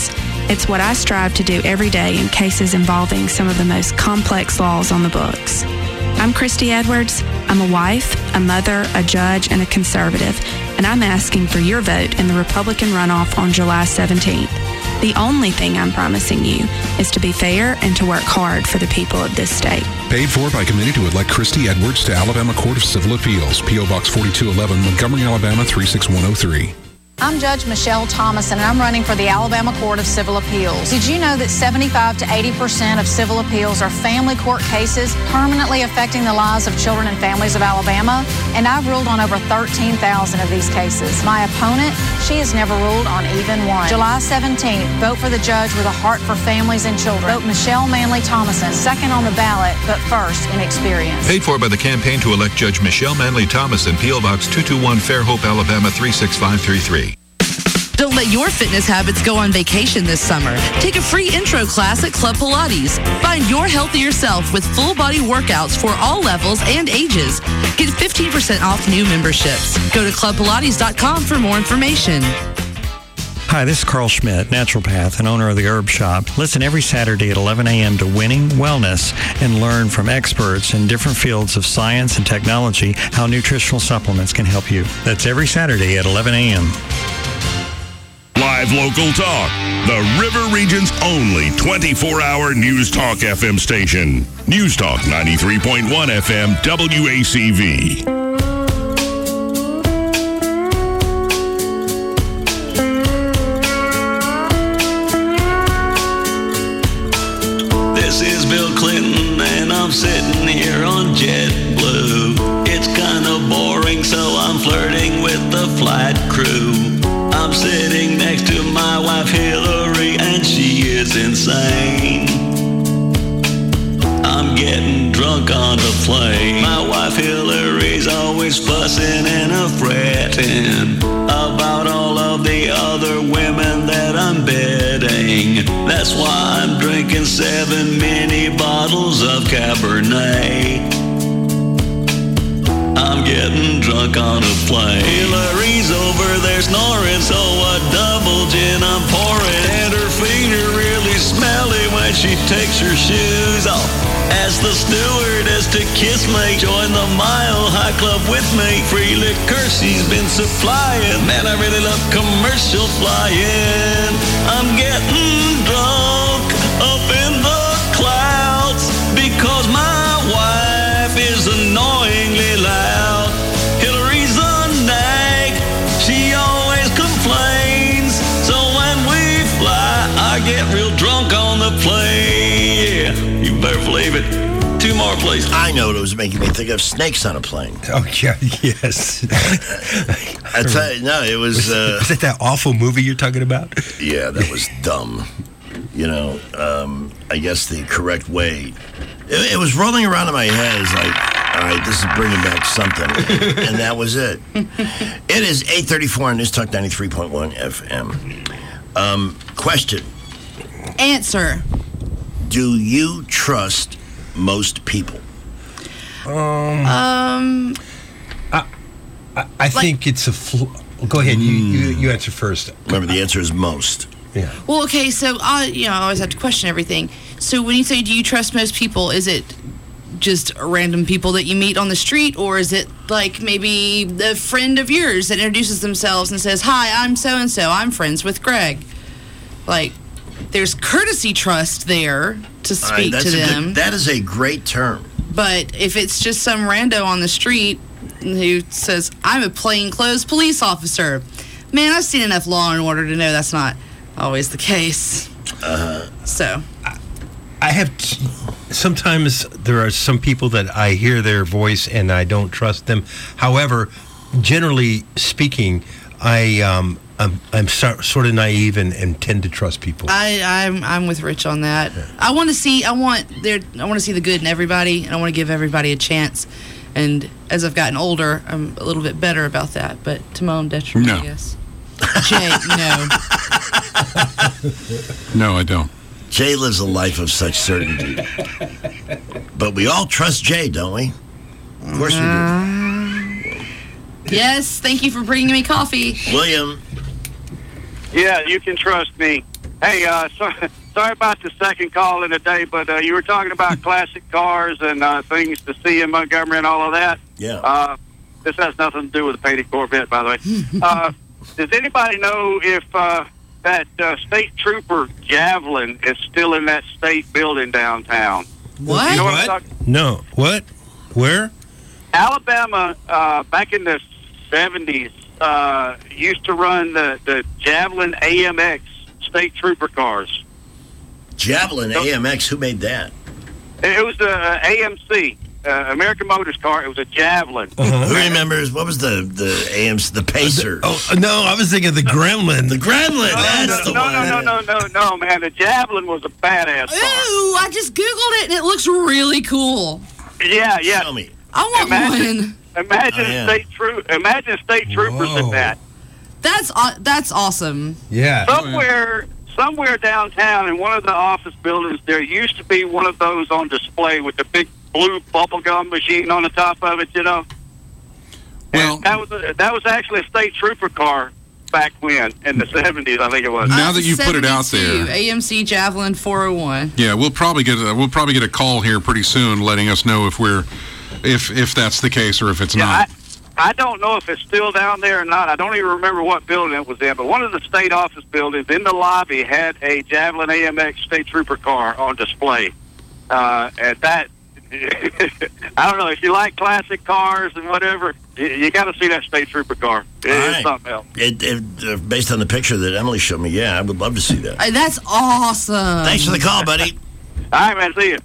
Speaker 6: It's what I strive to do every day in cases involving some of the most complex laws on the books. I'm Christy Edwards. I'm a wife, a mother, a judge, and a conservative, and I'm asking for your vote in the Republican runoff on July 17th. The only thing I'm promising you is to be fair and to work hard for the people of this state.
Speaker 3: Paid for by committee to elect Christy Edwards to Alabama Court of Civil Appeals, P.O. Box 4211, Montgomery, Alabama 36103.
Speaker 8: I'm Judge Michelle Thomason, and I'm running for the Alabama Court of Civil Appeals. Did you know that 75 to 80% of civil appeals are family court cases permanently affecting the lives of children and families of Alabama? And I've ruled on over 13,000 of these cases. My opponent, she has never ruled on even one. July 17th, vote for the judge with a heart for families and children. Vote Michelle Manley Thomason, second on the ballot, but first in experience.
Speaker 24: Paid for by the campaign to elect Judge Michelle Manley Thomason, P.O. Box 221, Fairhope, Alabama 36533.
Speaker 15: Don't let your fitness habits go on vacation this summer. Take a free intro class at Club Pilates. Find your healthier self with full body workouts for all levels and ages. Get 15% off new memberships. Go to clubpilates.com for more information.
Speaker 9: Hi, this is Carl Schmidt, naturopath and owner of the Herb Shop. Listen every Saturday at 11 a.m. to Winning Wellness and learn from experts in different fields of science and technology how nutritional supplements can help you. That's every Saturday at 11 a.m.
Speaker 1: Live local talk. The River Region's only 24-hour News Talk FM station. News Talk 93.1 FM WACV.
Speaker 10: This is Bill Clinton and I'm sitting here on JetBlue. It's kind of boring, so I'm flirting with the flight crew. I'm sitting next to my wife Hillary and she is insane. I'm getting drunk on the plane. My wife Hillary's always fussing and fretting about all of the other women that I'm bedding. That's why I'm drinking 7 mini bottles of Cabernet. I'm getting drunk on a plane. Hillary's over there snoring, so a double gin I'm pouring. And her feet are really smelly when she takes her shoes off. Ask the stewardess to kiss me. Join the Mile High Club with me. Free liquor she's been supplying. Man, I really love commercial flying. I'm getting drunk up in the clouds because my wife is annoyingly loud. Hillary's a nag, she always complains. So when we fly, I get real drunk on the plane. Yeah, you better believe it. 2 more, please.
Speaker 7: I know what it was making me think of Snakes on a Plane.
Speaker 14: Oh, yeah, yes.
Speaker 7: I tell you, no, it was...
Speaker 14: was it that awful movie you're talking about?
Speaker 7: Yeah, that was dumb. You know, I guess the correct way... It was rolling around in my head. It's like, all right, this is bringing back something. And that was it. It is 8:34 on News Talk 93.1 FM. Question.
Speaker 15: Answer.
Speaker 7: Do you trust most people?
Speaker 14: I think it's a... Go ahead. You answer first.
Speaker 7: Remember, the answer is most.
Speaker 14: Yeah.
Speaker 15: Well, okay, so I always have to question everything. So when you say, do you trust most people, is it just random people that you meet on the street, or is it like maybe a friend of yours that introduces themselves and says, hi, I'm so-and-so, I'm friends with Greg? Like, there's courtesy trust there to speak to them.
Speaker 7: That is a great term.
Speaker 15: But if it's just some rando on the street who says, I'm a plainclothes police officer, man, I've seen enough Law and Order to know that's not always the case. So
Speaker 14: I have sometimes there are some people that I hear their voice and I don't trust them. However, generally speaking, I'm sort of naive and tend to trust people.
Speaker 15: I'm with Rich on that. I want to see the good in everybody, and I want to give everybody a chance. And as I've gotten older, I'm a little bit better about that, but to my own detriment, I guess. Jay, no.
Speaker 19: No, I don't.
Speaker 7: Jay lives a life of such certainty. But we all trust Jay, don't we? Of course we do.
Speaker 15: Yes, thank you for bringing me coffee.
Speaker 7: William.
Speaker 11: Yeah, you can trust me. Hey, sorry about the second call in the day, but you were talking about classic cars and things to see in Montgomery and all of that.
Speaker 7: Yeah.
Speaker 11: This has nothing to do with the painted Corvette, by the way. Does anybody know if that state trooper Javelin is still in that state building downtown?
Speaker 15: What?
Speaker 11: You know what I'm talking?
Speaker 14: No. What? Where?
Speaker 11: Alabama, back in the 70s, used to run the Javelin AMX state trooper cars.
Speaker 7: Javelin AMX, who made that?
Speaker 11: It was the AMC, American Motors car. It was a Javelin.
Speaker 7: Who remembers, what was the AMC, the Pacer?
Speaker 14: No, I was thinking the Gremlin.
Speaker 7: The Gremlin, that's the one.
Speaker 11: No, man. The Javelin was a badass car.
Speaker 15: Ooh, I just Googled it, and it looks really cool.
Speaker 11: Yeah.
Speaker 7: Show me.
Speaker 15: I want one.
Speaker 11: Imagine state troopers in that.
Speaker 15: That's awesome.
Speaker 14: Yeah.
Speaker 11: Somewhere downtown in one of the office buildings, there used to be one of those on display with the big blue bubblegum machine on the top of it, you know.
Speaker 19: Well,
Speaker 11: and that was actually a state trooper car back when, in the 70s, I think it was.
Speaker 19: Now that you put it out there,
Speaker 15: AMC Javelin 401.
Speaker 19: Yeah, we'll probably get a call here pretty soon, letting us know if that's the case or if it's not.
Speaker 11: I don't know if it's still down there or not. I don't even remember what building it was in, but one of the state office buildings in the lobby had a Javelin AMX state trooper car on display. And that, I don't know, if you like classic cars and whatever, you got to see that state trooper car. It's something else.
Speaker 7: Based on the picture that Emily showed me, yeah, I would love to see that.
Speaker 15: That's awesome.
Speaker 7: Thanks for the call, buddy.
Speaker 11: All right, man. See you.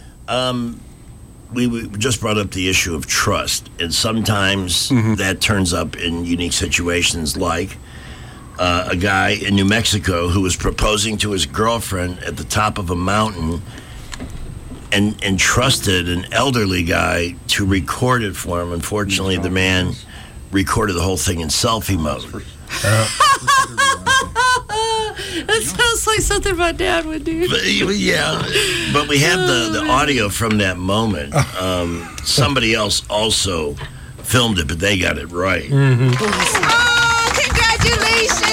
Speaker 7: We just brought up the issue of trust, and sometimes that turns up in unique situations, like a guy in New Mexico who was proposing to his girlfriend at the top of a mountain and trusted an elderly guy to record it for him. Unfortunately, the man recorded the whole thing in selfie mode.
Speaker 15: That sounds like something my dad would do.
Speaker 7: Yeah, but we have the audio from that moment. Somebody else also filmed it, but they got it right.
Speaker 15: Oh, congratulations!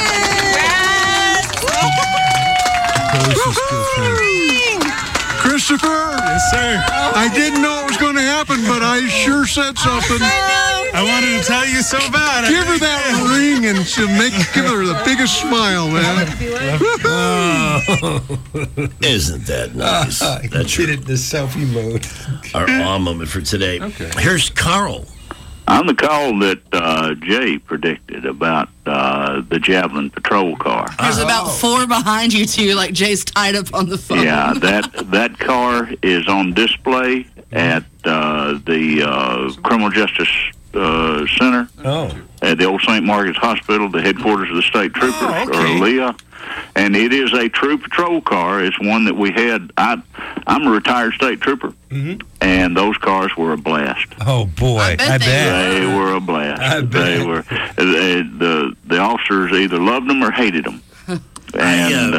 Speaker 12: Christopher! Yes, sir. I didn't know it was going to happen, but I sure said something.
Speaker 13: I wanted to tell you so bad.
Speaker 12: Give her that ring and she'll give her the biggest smile, man.
Speaker 7: Isn't that nice? That's
Speaker 14: did it in the selfie mode.
Speaker 7: Our awe moment for today.
Speaker 14: Okay.
Speaker 7: Here's Carl.
Speaker 18: I'm the call that Jay predicted about the Javelin patrol car.
Speaker 15: There's about four behind you, too, like Jay's tied up on the phone.
Speaker 18: Yeah, that car is on display at the Criminal Justice Center at the old St. Margaret's Hospital, the headquarters of the state troopers, or LEA. And it is a true patrol car. It's one that we had. I'm a retired state trooper, and those cars were a blast.
Speaker 14: Oh boy, I bet
Speaker 18: they were a blast.
Speaker 14: I bet.
Speaker 18: They were. The officers either loved them or hated them. And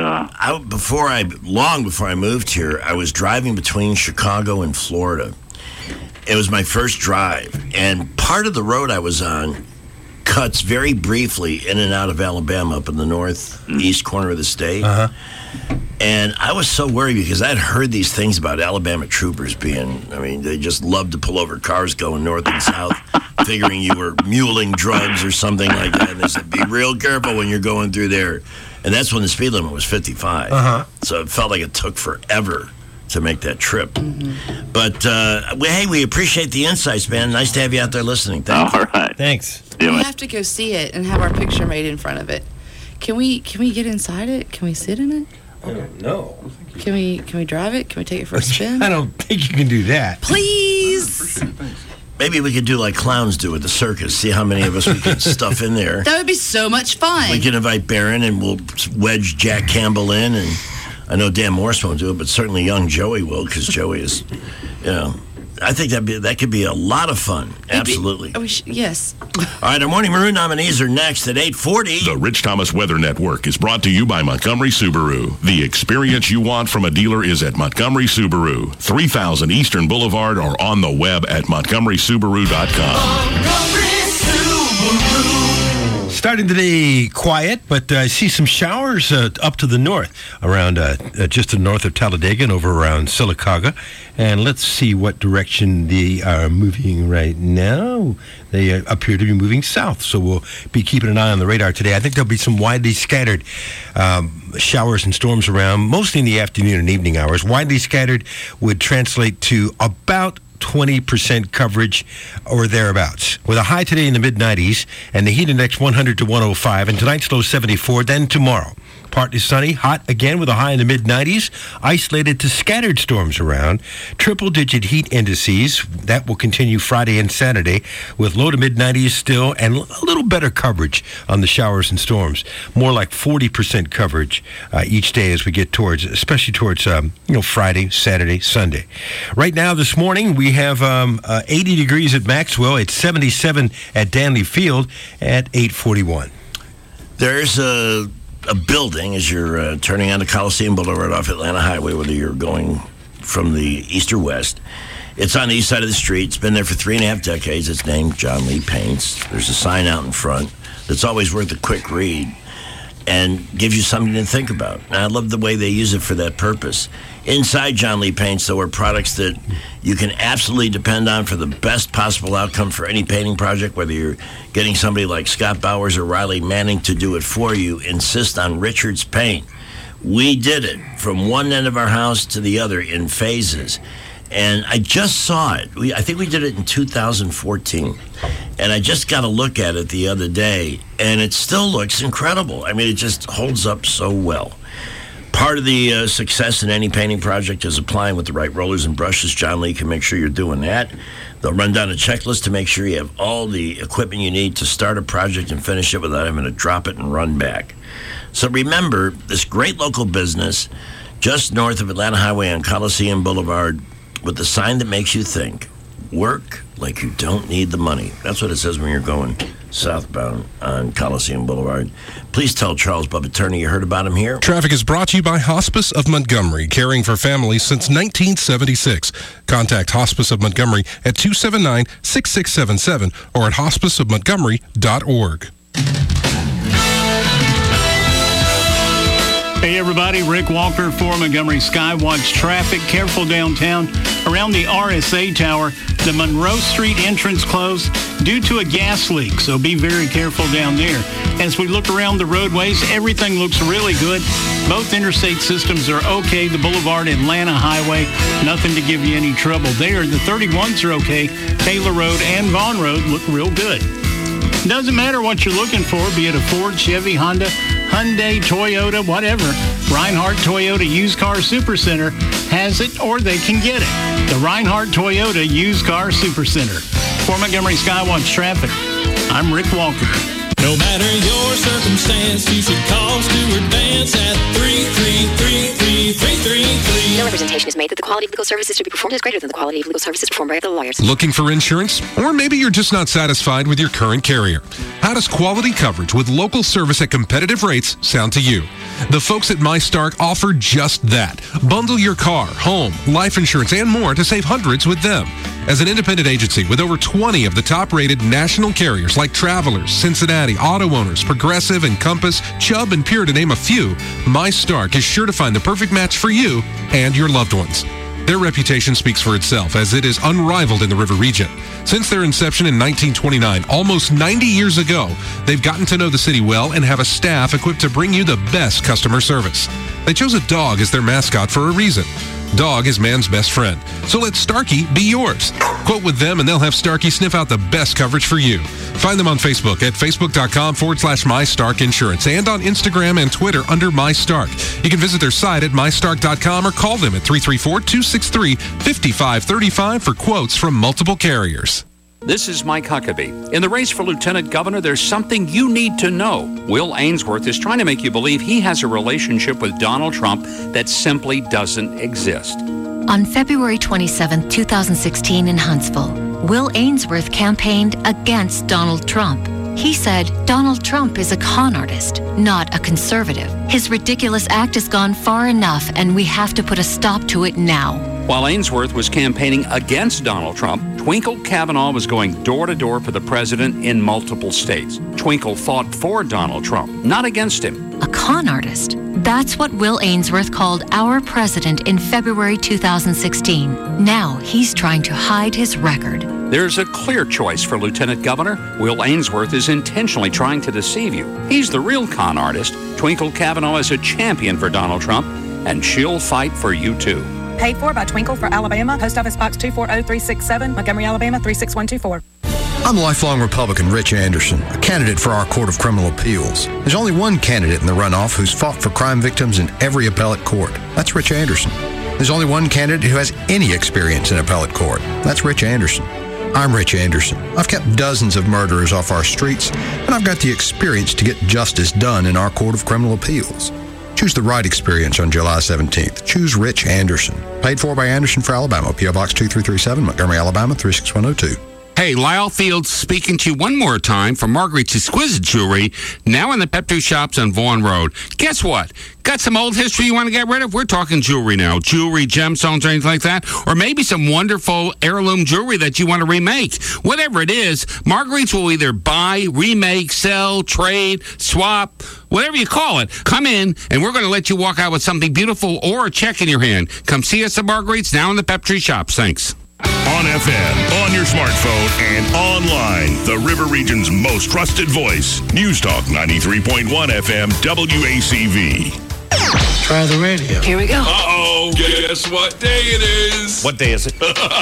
Speaker 7: long before I moved here, I was driving between Chicago and Florida. It was my first drive, and part of the road I was on cuts very briefly in and out of Alabama up in the northeast corner of the state. And I was so worried because I'd heard these things about Alabama troopers they just loved to pull over cars going north and south, figuring you were muling drugs or something like that. And they said, be real careful when you're going through there. And that's when the speed limit was 55. So it felt like it took forever to make that trip. But, hey, we appreciate the insights, man. Nice to have you out there listening. Thank you.
Speaker 18: All right.
Speaker 14: Thanks.
Speaker 15: We have to go see it and have our picture made in front of it. Can we get inside it? Can we sit in it?
Speaker 14: I don't know.
Speaker 15: Can we drive it? Can we take it for a spin?
Speaker 14: I don't think you can do that.
Speaker 15: Please.
Speaker 7: Maybe we could do like clowns do at the circus. See how many of us we can stuff in there.
Speaker 15: That would be so much fun.
Speaker 7: We can invite Barron and we'll wedge Jack Campbell in, and I know Dan Morris won't do it, but certainly young Joey will, because Joey is, I think that could be a lot of fun. Absolutely.
Speaker 15: Yes.
Speaker 7: All right, our Morning Maroon nominees are next at 8:40.
Speaker 1: The Rich Thomas Weather Network is brought to you by Montgomery Subaru. The experience you want from a dealer is at Montgomery Subaru, 3000 Eastern Boulevard, or on the web at montgomerysubaru.com.
Speaker 10: Montgomery Subaru.
Speaker 14: Starting today quiet, but I see some showers up to the north, around just to the north of Talladega and over around Sylacauga. And let's see what direction they are moving right now. They appear to be moving south, so we'll be keeping an eye on the radar today. I think there'll be some widely scattered showers and storms around, mostly in the afternoon and evening hours. Widely scattered would translate to about 20% coverage or thereabouts. With a high today in the mid-90s and the heat index 100 to 105, and tonight's low 74, then tomorrow. Partly sunny, hot again with a high in the mid-90s, isolated to scattered storms around, triple-digit heat indices. That will continue Friday and Saturday with low to mid-90s still and a little better coverage on the showers and storms. More like 40% coverage each day as we get towards, especially towards, Friday, Saturday, Sunday. Right now this morning we have 80 degrees at Maxwell. It's 77 at Danley Field at 8:41.
Speaker 7: There's a building as you're turning onto Coliseum Boulevard off Atlanta Highway, whether you're going from the east or west. It's on the east side of the street. It's been there for 3.5 decades. It's named John Lee Paints. There's a sign out in front that's always worth a quick read and gives you something to think about. And I love the way they use it for that purpose. Inside John Lee Paints, there are products that you can absolutely depend on for the best possible outcome for any painting project, whether you're getting somebody like Scott Bowers or Riley Manning to do it for you. Insist on Richard's Paint. We did it from one end of our house to the other in phases. And I just saw it. I think we did it in 2014. And I just got a look at it the other day, and it still looks incredible. I mean, it just holds up so well. Part of the success in any painting project is applying with the right rollers and brushes. John Lee can make sure you're doing that. They'll run down a checklist to make sure you have all the equipment you need to start a project and finish it without having to drop it and run back. So remember, this great local business just north of Atlanta Highway on Coliseum Boulevard with the sign that makes you think, work like you don't need the money. That's what it says when you're going southbound on Coliseum Boulevard. Please tell Charles Bubba Turner you heard about him here.
Speaker 3: Traffic is brought to you by Hospice of Montgomery, caring for families since 1976. Contact Hospice of Montgomery at 279-6677 or at hospiceofmontgomery.org.
Speaker 2: Hey everybody, Rick Walker for Montgomery Skywatch Traffic. Careful downtown. Around the RSA Tower, the Monroe Street entrance closed due to a gas leak, so be very careful down there. As we look around the roadways, everything looks really good. Both interstate systems are okay. The Boulevard Atlanta Highway, nothing to give you any trouble there. The 31s are okay. Taylor Road and Vaughn Road look real good. Doesn't matter what you're looking for, be it a Ford, Chevy, Honda, Hyundai, Toyota, whatever. Reinhardt Toyota Used Car Supercenter has it, or they can get it. The Reinhardt Toyota Used Car Supercenter. For Montgomery Skywatch Traffic, I'm Rick Walker.
Speaker 20: No matter your circumstance, you should call Stuart Vance at 333-3333.
Speaker 17: No representation is made that the quality of legal services to be performed is greater than the quality of legal services performed by other lawyers.
Speaker 3: Looking for insurance? Or maybe you're just not satisfied with your current carrier. How does quality coverage with local service at competitive rates sound to you? The folks at MyStark offer just that. Bundle your car, home, life insurance, and more to save hundreds with them. As an independent agency with over 20 of the top-rated national carriers like Travelers, Cincinnati, Auto Owners, Progressive, Encompass, Chubb, and Pure to name a few, MyStark is sure to find the perfect match for you and your loved ones. Their reputation speaks for itself, as it is unrivaled in the River region. Since their inception in 1929, almost 90 years ago, they've gotten to know the city well and have a staff equipped to bring you the best customer service. They chose a dog as their mascot for a reason. Dog is man's best friend. So let Starkey be yours. Quote with them and they'll have Starkey sniff out the best coverage for you. Find them on Facebook at facebook.com/MyStarkInsurance and on Instagram and Twitter under MyStark. You can visit their site at MyStark.com or call them at 334-263-5535 for quotes from multiple carriers.
Speaker 21: This is Mike Huckabee. In the race for Lieutenant Governor, there's something you need to know. Will Ainsworth is trying to make you believe he has a relationship with Donald Trump that simply doesn't exist.
Speaker 22: On February 27, 2016 in Huntsville, Will Ainsworth campaigned against Donald Trump. He said Donald Trump is a con artist, not a conservative. His ridiculous act has gone far enough, and we have to put a stop to it now.
Speaker 21: While Ainsworth was campaigning against Donald Trump, Twinkle Kavanaugh was going door to door for the president in multiple states. Twinkle fought for Donald Trump, not against him.
Speaker 22: A con artist. That's what Will Ainsworth called our president in February 2016. Now he's trying to hide his record.
Speaker 21: There's a clear choice for Lieutenant Governor. Will Ainsworth is intentionally trying to deceive you. He's the real con artist. Twinkle Kavanaugh is a champion for Donald Trump, and she'll fight for you too.
Speaker 4: Paid for by Twinkle for Alabama, Post Office Box 240367, Montgomery, Alabama 36124.
Speaker 5: I'm lifelong Republican Rich Anderson, a candidate for our Court of Criminal Appeals. There's only one candidate in the runoff who's fought for crime victims in every appellate court. That's Rich Anderson. There's only one candidate who has any experience in appellate court. That's Rich Anderson. I'm Rich Anderson. I've kept dozens of murderers off our streets, and I've got the experience to get justice done in our Court of Criminal Appeals. Choose the right experience on July 17th. Choose Rich Anderson. Paid for by Anderson for Alabama. P.O. Box 2337, Montgomery, Alabama 36102.
Speaker 16: Hey, Lyle Fields speaking to you one more time for Marguerite's Exquisite Jewelry, now in the Pep 2 shops on Vaughan Road. Guess what? Got some old history you want to get rid of? We're talking jewelry now. Jewelry, gemstones, or anything like that. Or maybe some wonderful heirloom jewelry that you want to remake. Whatever it is, Marguerite's will either buy, remake, sell, trade, swap, whatever you call it. Come in, and we're going to let you walk out with something beautiful or a check in your hand. Come see us at Marguerite's, now in the Pep 3 shops. Thanks.
Speaker 1: On FM, on your smartphone, and online. The River Region's most trusted voice. News Talk 93.1 FM WACV.
Speaker 23: Try the radio.
Speaker 25: Here we go.
Speaker 1: Uh-oh. Guess what day it is?
Speaker 23: What day is it?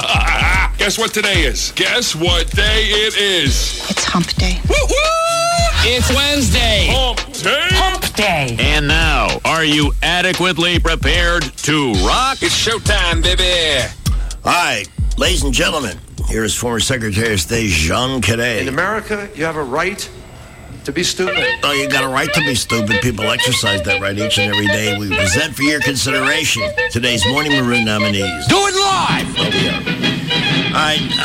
Speaker 1: Guess what today is? Guess what day it is?
Speaker 25: It's hump day.
Speaker 1: Woo-woo!
Speaker 25: It's Wednesday.
Speaker 1: Hump day.
Speaker 25: Hump day.
Speaker 26: And now, are you adequately prepared to rock?
Speaker 1: It's showtime, baby.
Speaker 7: All right, ladies and gentlemen, here is former Secretary of State Jean Cadet.
Speaker 23: In America, you have a right to be stupid.
Speaker 7: Oh, you got a right to be stupid. People exercise that right each and every day. We present for your consideration today's Morning Maroon nominees.
Speaker 25: Do it live!
Speaker 7: There we are. All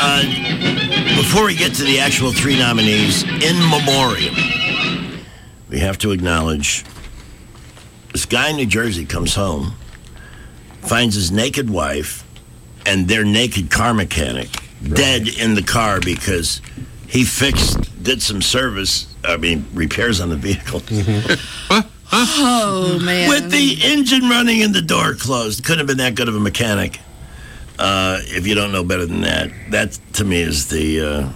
Speaker 7: right, before we get to the actual three nominees, in memoriam, we have to acknowledge this guy in New Jersey comes home, finds his naked wife and their naked car mechanic dead in the car because he did some repairs on the vehicle.
Speaker 15: Oh, man.
Speaker 7: With the engine running and the door closed. Couldn't have been that good of a mechanic. If you don't know better than that. That, to me, is the...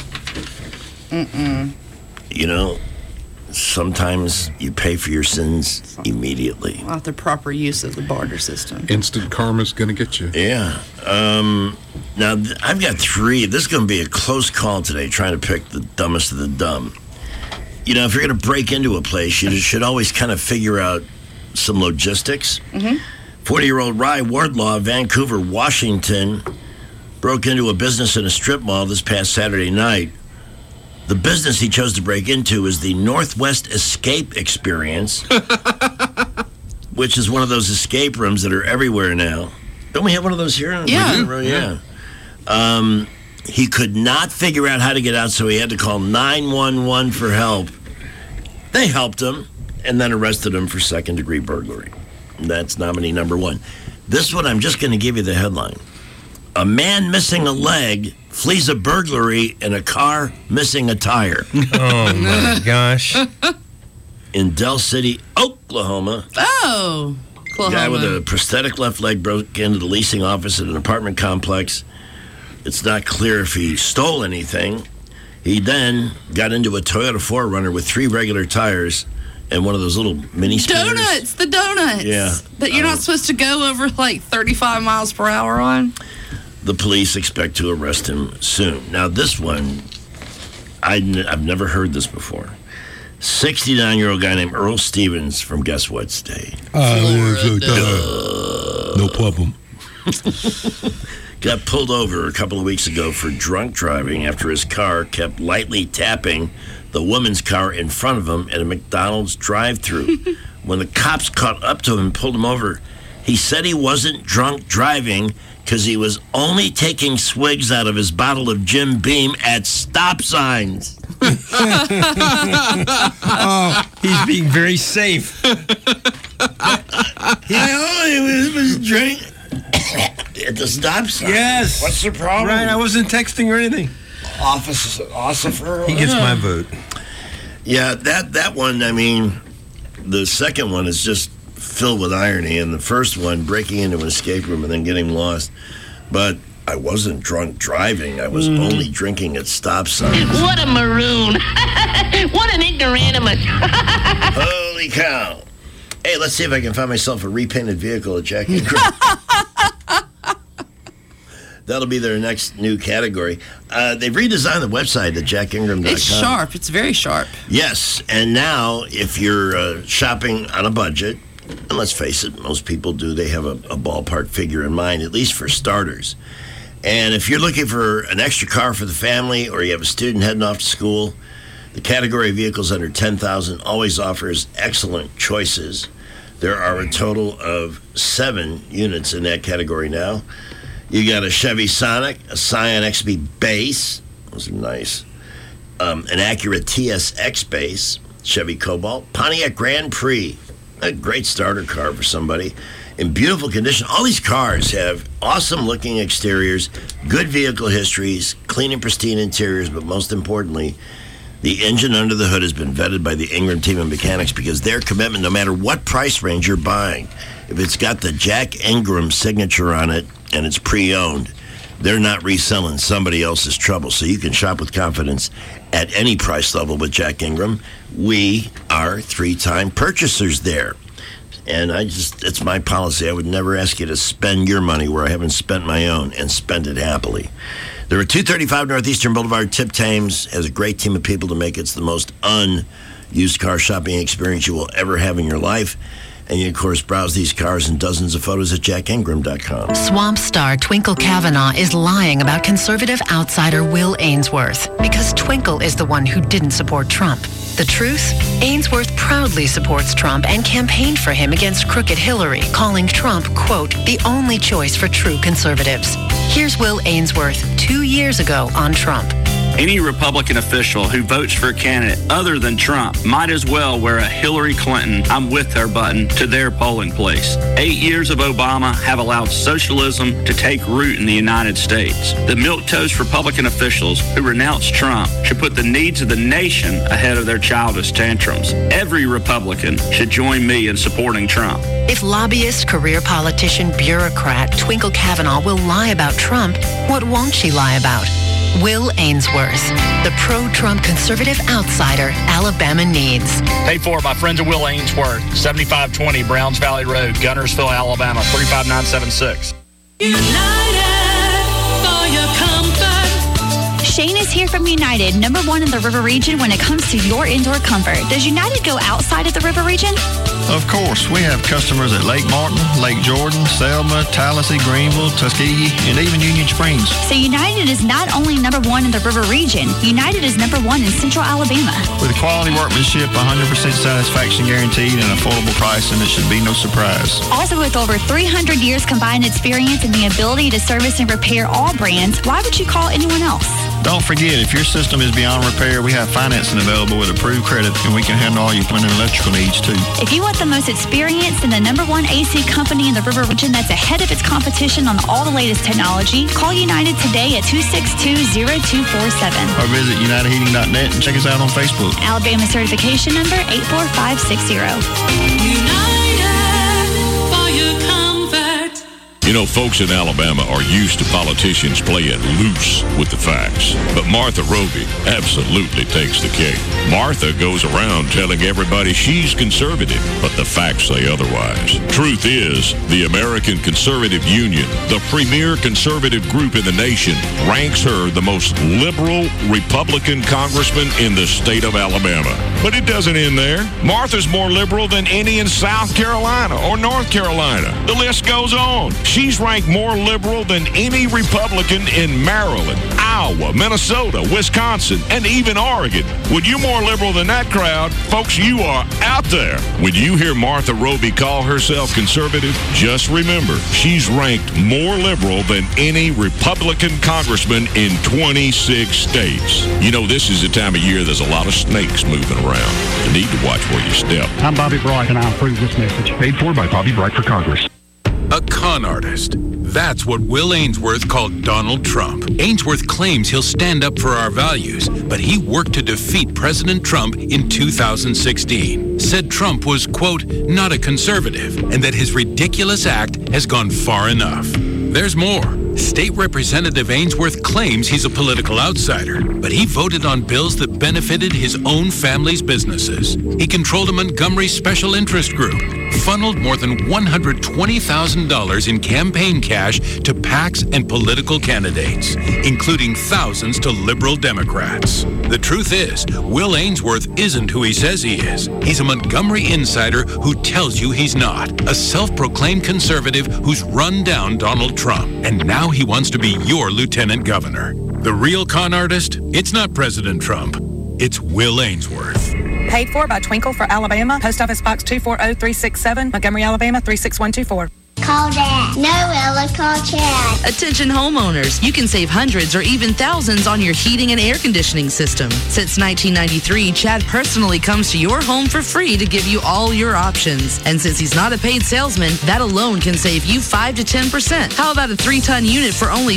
Speaker 7: You know, sometimes you pay for your sins immediately.
Speaker 15: Not the proper use of the barter system.
Speaker 19: Instant karma's going to get you.
Speaker 7: Yeah. Now, I've got three. This is going to be a close call today, trying to pick the dumbest of the dumb. You know, if you're going to break into a place, you should always kind of figure out some logistics. 40-year-old Rye Wardlaw of Vancouver, Washington, broke into a business in a strip mall this past Saturday night. The business he chose to break into is the Northwest Escape Experience, which is one of those escape rooms that are everywhere now. Don't we have one of those here?
Speaker 15: Yeah.
Speaker 7: Yeah. He could not figure out how to get out, so he had to call 911 for help. They helped him and then arrested him for second-degree burglary. That's nominee number one. This one, I'm just going to give you the headline. A man missing a leg flees a burglary in a car missing a tire.
Speaker 14: Oh, my gosh.
Speaker 7: In Del City, Oklahoma.
Speaker 15: Oh, Oklahoma.
Speaker 7: A guy with a prosthetic left leg broke into the leasing office at an apartment complex. It's not clear if he stole anything. He then got into a Toyota 4Runner with 3 regular tires and one of those little mini spinners.
Speaker 15: The donuts.
Speaker 7: Yeah.
Speaker 15: That you're not supposed to go over like 35 miles per hour on.
Speaker 7: The police expect to arrest him soon. Now, this one, I've never heard this before. 69-year-old guy named Earl Stevens from guess what state?
Speaker 14: No problem.
Speaker 7: Got pulled over a couple of weeks ago for drunk driving after his car kept lightly tapping the woman's car in front of him at a McDonald's drive-thru. When the cops caught up to him and pulled him over, he said he wasn't drunk driving because he was only taking swigs out of his bottle of Jim Beam at stop signs.
Speaker 14: Oh, he's being very safe.
Speaker 7: He only was drinking. at the stop sign.
Speaker 14: Yes.
Speaker 7: What's the problem?
Speaker 14: Right, I wasn't texting or anything.
Speaker 7: Officer.
Speaker 14: He gets my vote.
Speaker 7: Yeah, that one, I mean, the second one is just filled with irony, and the first one, breaking into an escape room and then getting lost. But I wasn't drunk driving. I was only drinking at stop signs.
Speaker 25: What a maroon. What an ignoramus.
Speaker 7: Holy cow. Hey, let's see if I can find myself a repainted vehicle at Jack Ingram. That'll be their next new category. They've redesigned the website at jackingram.com.
Speaker 15: It's sharp. It's very sharp.
Speaker 7: Yes, and now if you're shopping on a budget, and let's face it, most people do, they have a ballpark figure in mind, at least for starters. And if you're looking for an extra car for the family, or you have a student heading off to school, the category of vehicles under $10,000 always offers excellent choices. There are a total of 7 units in that category now. You got a Chevy Sonic, a Scion XB Base, those are nice, an Acura TSX Base, Chevy Cobalt, Pontiac Grand Prix, a great starter car for somebody, in beautiful condition. All these cars have awesome-looking exteriors, good vehicle histories, clean and pristine interiors, but most importantly, the engine under the hood has been vetted by the Ingram team of mechanics because their commitment, no matter what price range you're buying, if it's got the Jack Ingram signature on it and it's pre-owned, they're not reselling somebody else's trouble. So you can shop with confidence at any price level with Jack Ingram. We are 3-time purchasers there. And it's my policy. I would never ask you to spend your money where I haven't spent my own, and spend it happily. They're at 235 Northeastern Boulevard. Tip Thames has a great team of people to make it the most unused car shopping experience you will ever have in your life. And you, of course, browse these cars and dozens of photos at jackingram.com.
Speaker 6: Swamp star Twinkle Kavanaugh is lying about conservative outsider Will Ainsworth because Twinkle is the one who didn't support Trump. The truth? Ainsworth proudly supports Trump and campaigned for him against crooked Hillary, calling Trump, quote, the only choice for true conservatives. Here's Will Ainsworth 2 years ago on Trump.
Speaker 8: Any Republican official who votes for a candidate other than Trump might as well wear a Hillary Clinton "I'm with her" button to their polling place. 8 years of Obama have allowed socialism to take root in the United States. The milquetoast Republican officials who renounce Trump should put the needs of the nation ahead of their childish tantrums. Every Republican should join me in supporting Trump.
Speaker 6: If lobbyist, career politician, bureaucrat Twinkle Kavanaugh will lie about Trump, what won't she lie about? Will Ainsworth, the pro-Trump conservative outsider Alabama needs.
Speaker 9: Paid for by friends of Will Ainsworth, 7520 Browns Valley Road, Gunnersville, Alabama, 35976.
Speaker 11: United for your comfort. Shane is here from United, #1 in the River Region when it comes to your indoor comfort. Does United go outside of the River Region?
Speaker 13: Of course, we have customers at Lake Martin, Lake Jordan, Selma, Tallahassee, Greenville, Tuskegee, and even Union Springs.
Speaker 11: So United is not only #1 in the River Region, United is #1 in Central Alabama.
Speaker 13: With quality workmanship, 100% satisfaction guaranteed, and affordable pricing, it should be no surprise.
Speaker 11: Also with over 300 years combined experience and the ability to service and repair all brands, why would you call anyone else?
Speaker 13: Don't forget, if your system is beyond repair, we have financing available with approved credit, and we can handle all your plumbing and electrical needs, too.
Speaker 11: If you want the most experienced and the #1 AC company in the River Region that's ahead of its competition on all the latest technology, call United today at 262-0247.
Speaker 13: Or visit UnitedHeating.net and check us out on Facebook.
Speaker 11: Alabama certification number 84560. United for your comfort.
Speaker 1: You know, folks in Alabama are used to politicians playing loose with the facts. But Martha Roby absolutely takes the cake. Martha goes around telling everybody she's conservative, but the facts say otherwise. Truth is, the American Conservative Union, the premier conservative group in the nation, ranks her the most liberal Republican congressman in the state of Alabama. But it doesn't end there. Martha's more liberal than any in South Carolina or North Carolina. The list goes on. She's ranked more liberal than any Republican in Maryland, Iowa, Minnesota, Wisconsin, and even Oregon. When you're more liberal than that crowd, folks, you are out there. When you hear Martha Roby call herself conservative, just remember, she's ranked more liberal than any Republican congressman in 26 states. You know, this is the time of year there's a lot of snakes moving around. You need to watch where you step.
Speaker 24: I'm Bobby Bright, and I approve this message.
Speaker 27: Paid for by Bobby Bright for Congress.
Speaker 28: A con artist.
Speaker 2: That's what Will Ainsworth called Donald Trump. Ainsworth claims he'll stand up for our values, but he worked to defeat President Trump in 2016. Said Trump was, quote, not a conservative, and that his ridiculous act has gone far enough. There's more. State Representative Ainsworth claims he's a political outsider, but he voted on bills that benefited his own family's businesses. He controlled a Montgomery special interest group, funneled more than $120,000 in campaign cash to PACs and political candidates, including thousands to liberal Democrats. The truth is, Will Ainsworth isn't who he says he is. He's a Montgomery insider who tells you he's not, a self-proclaimed conservative who's run down Donald Trump, and now he wants to be your lieutenant governor. The real con artist? It's not President Trump. It's Will Ainsworth.
Speaker 4: Paid for by Twinkle for Alabama. Post Office Box 240-367, Montgomery, Alabama 36124.
Speaker 10: Call Dad. No, Ella, call Chad.
Speaker 15: Attention homeowners, you can save hundreds or even thousands on your heating and air conditioning system. Since 1993, Chad personally comes to your home for free to give you all your options. And since he's not a paid salesman, that alone can save you 5 to 10%. How about a 3-ton unit for only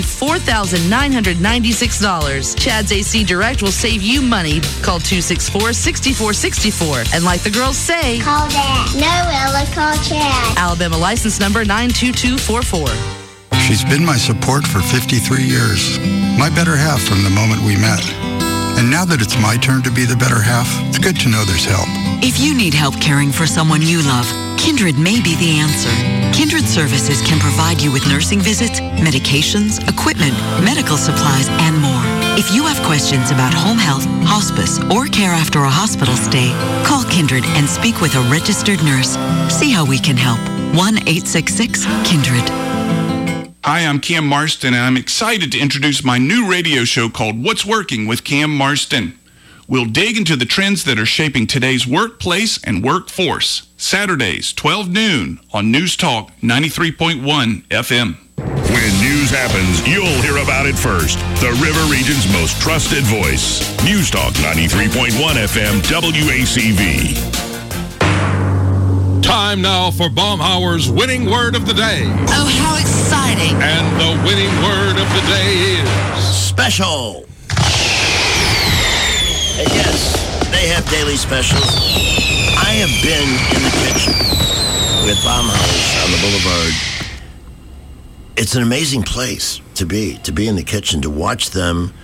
Speaker 15: $4,996? Chad's AC Direct will save you money. Call 264-6464. And like the girls say,
Speaker 10: call Dad. No, Ella, call Chad.
Speaker 15: Alabama license number 92244.
Speaker 12: She's been my support for 53 years. My better half from the moment we met. And now that it's my turn to be the better half, it's good to know there's help.
Speaker 18: If you need help caring for someone you love, Kindred may be the answer. Kindred Services can provide you with nursing visits, medications, equipment, medical supplies, and more. If you have questions about home health, hospice, or care after a hospital stay, call Kindred and speak with a registered nurse. See how we can help. 1-866-KINDRED.
Speaker 20: Hi, I'm Cam Marston, and I'm excited to introduce my new radio show called What's Working with Cam Marston. We'll dig into the trends that are shaping today's workplace and workforce. Saturdays, 12 noon on News Talk 93.1 FM.
Speaker 1: When news happens, you'll hear about it first. The River Region's most trusted voice. News Talk 93.1 FM WACV.
Speaker 3: Time now for Baumhauer's winning word of the day.
Speaker 15: Oh, how exciting.
Speaker 3: And the winning word of the day is...
Speaker 7: Special. And yes, they have daily specials. I have been in the kitchen with Baumhauer's on the boulevard. It's an amazing place to be in the kitchen, to watch them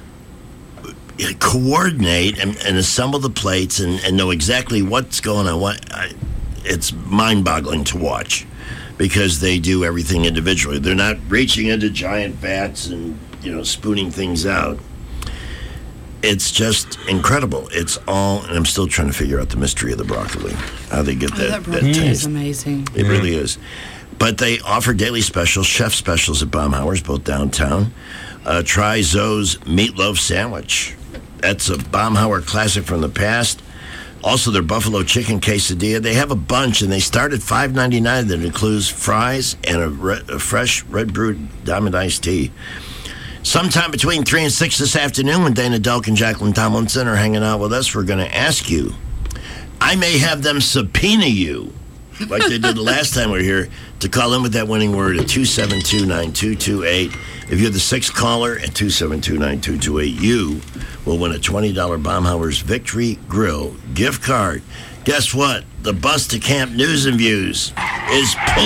Speaker 7: coordinate and assemble the plates and know exactly what's going on. It's mind-boggling to watch because they do everything individually. They're not reaching into giant vats and, spooning things out. It's just incredible. It's all, and I'm still trying to figure out the mystery of the broccoli, how they get that
Speaker 15: broccoli
Speaker 7: taste.
Speaker 15: is amazing.
Speaker 7: It really is. But they offer daily specials, chef specials at Baumhauer's, both downtown. Try Zoe's meatloaf sandwich. That's a Baumhauer classic from the past. Also, their buffalo chicken quesadilla. They have a bunch, and they start at $5.99. That includes fries and a fresh red brewed diamond iced tea. Sometime between 3 and 6 this afternoon, when Dana Delk and Jacqueline Tomlinson are hanging out with us, we're going to ask you. I may have them subpoena you, like they did the last time we were here, to call in with that winning word at 272-9228. If you're the sixth caller at 272-9228, you will win a $20 Baumhauer's Victory Grill gift card. Guess what? The bus to Camp News and Views is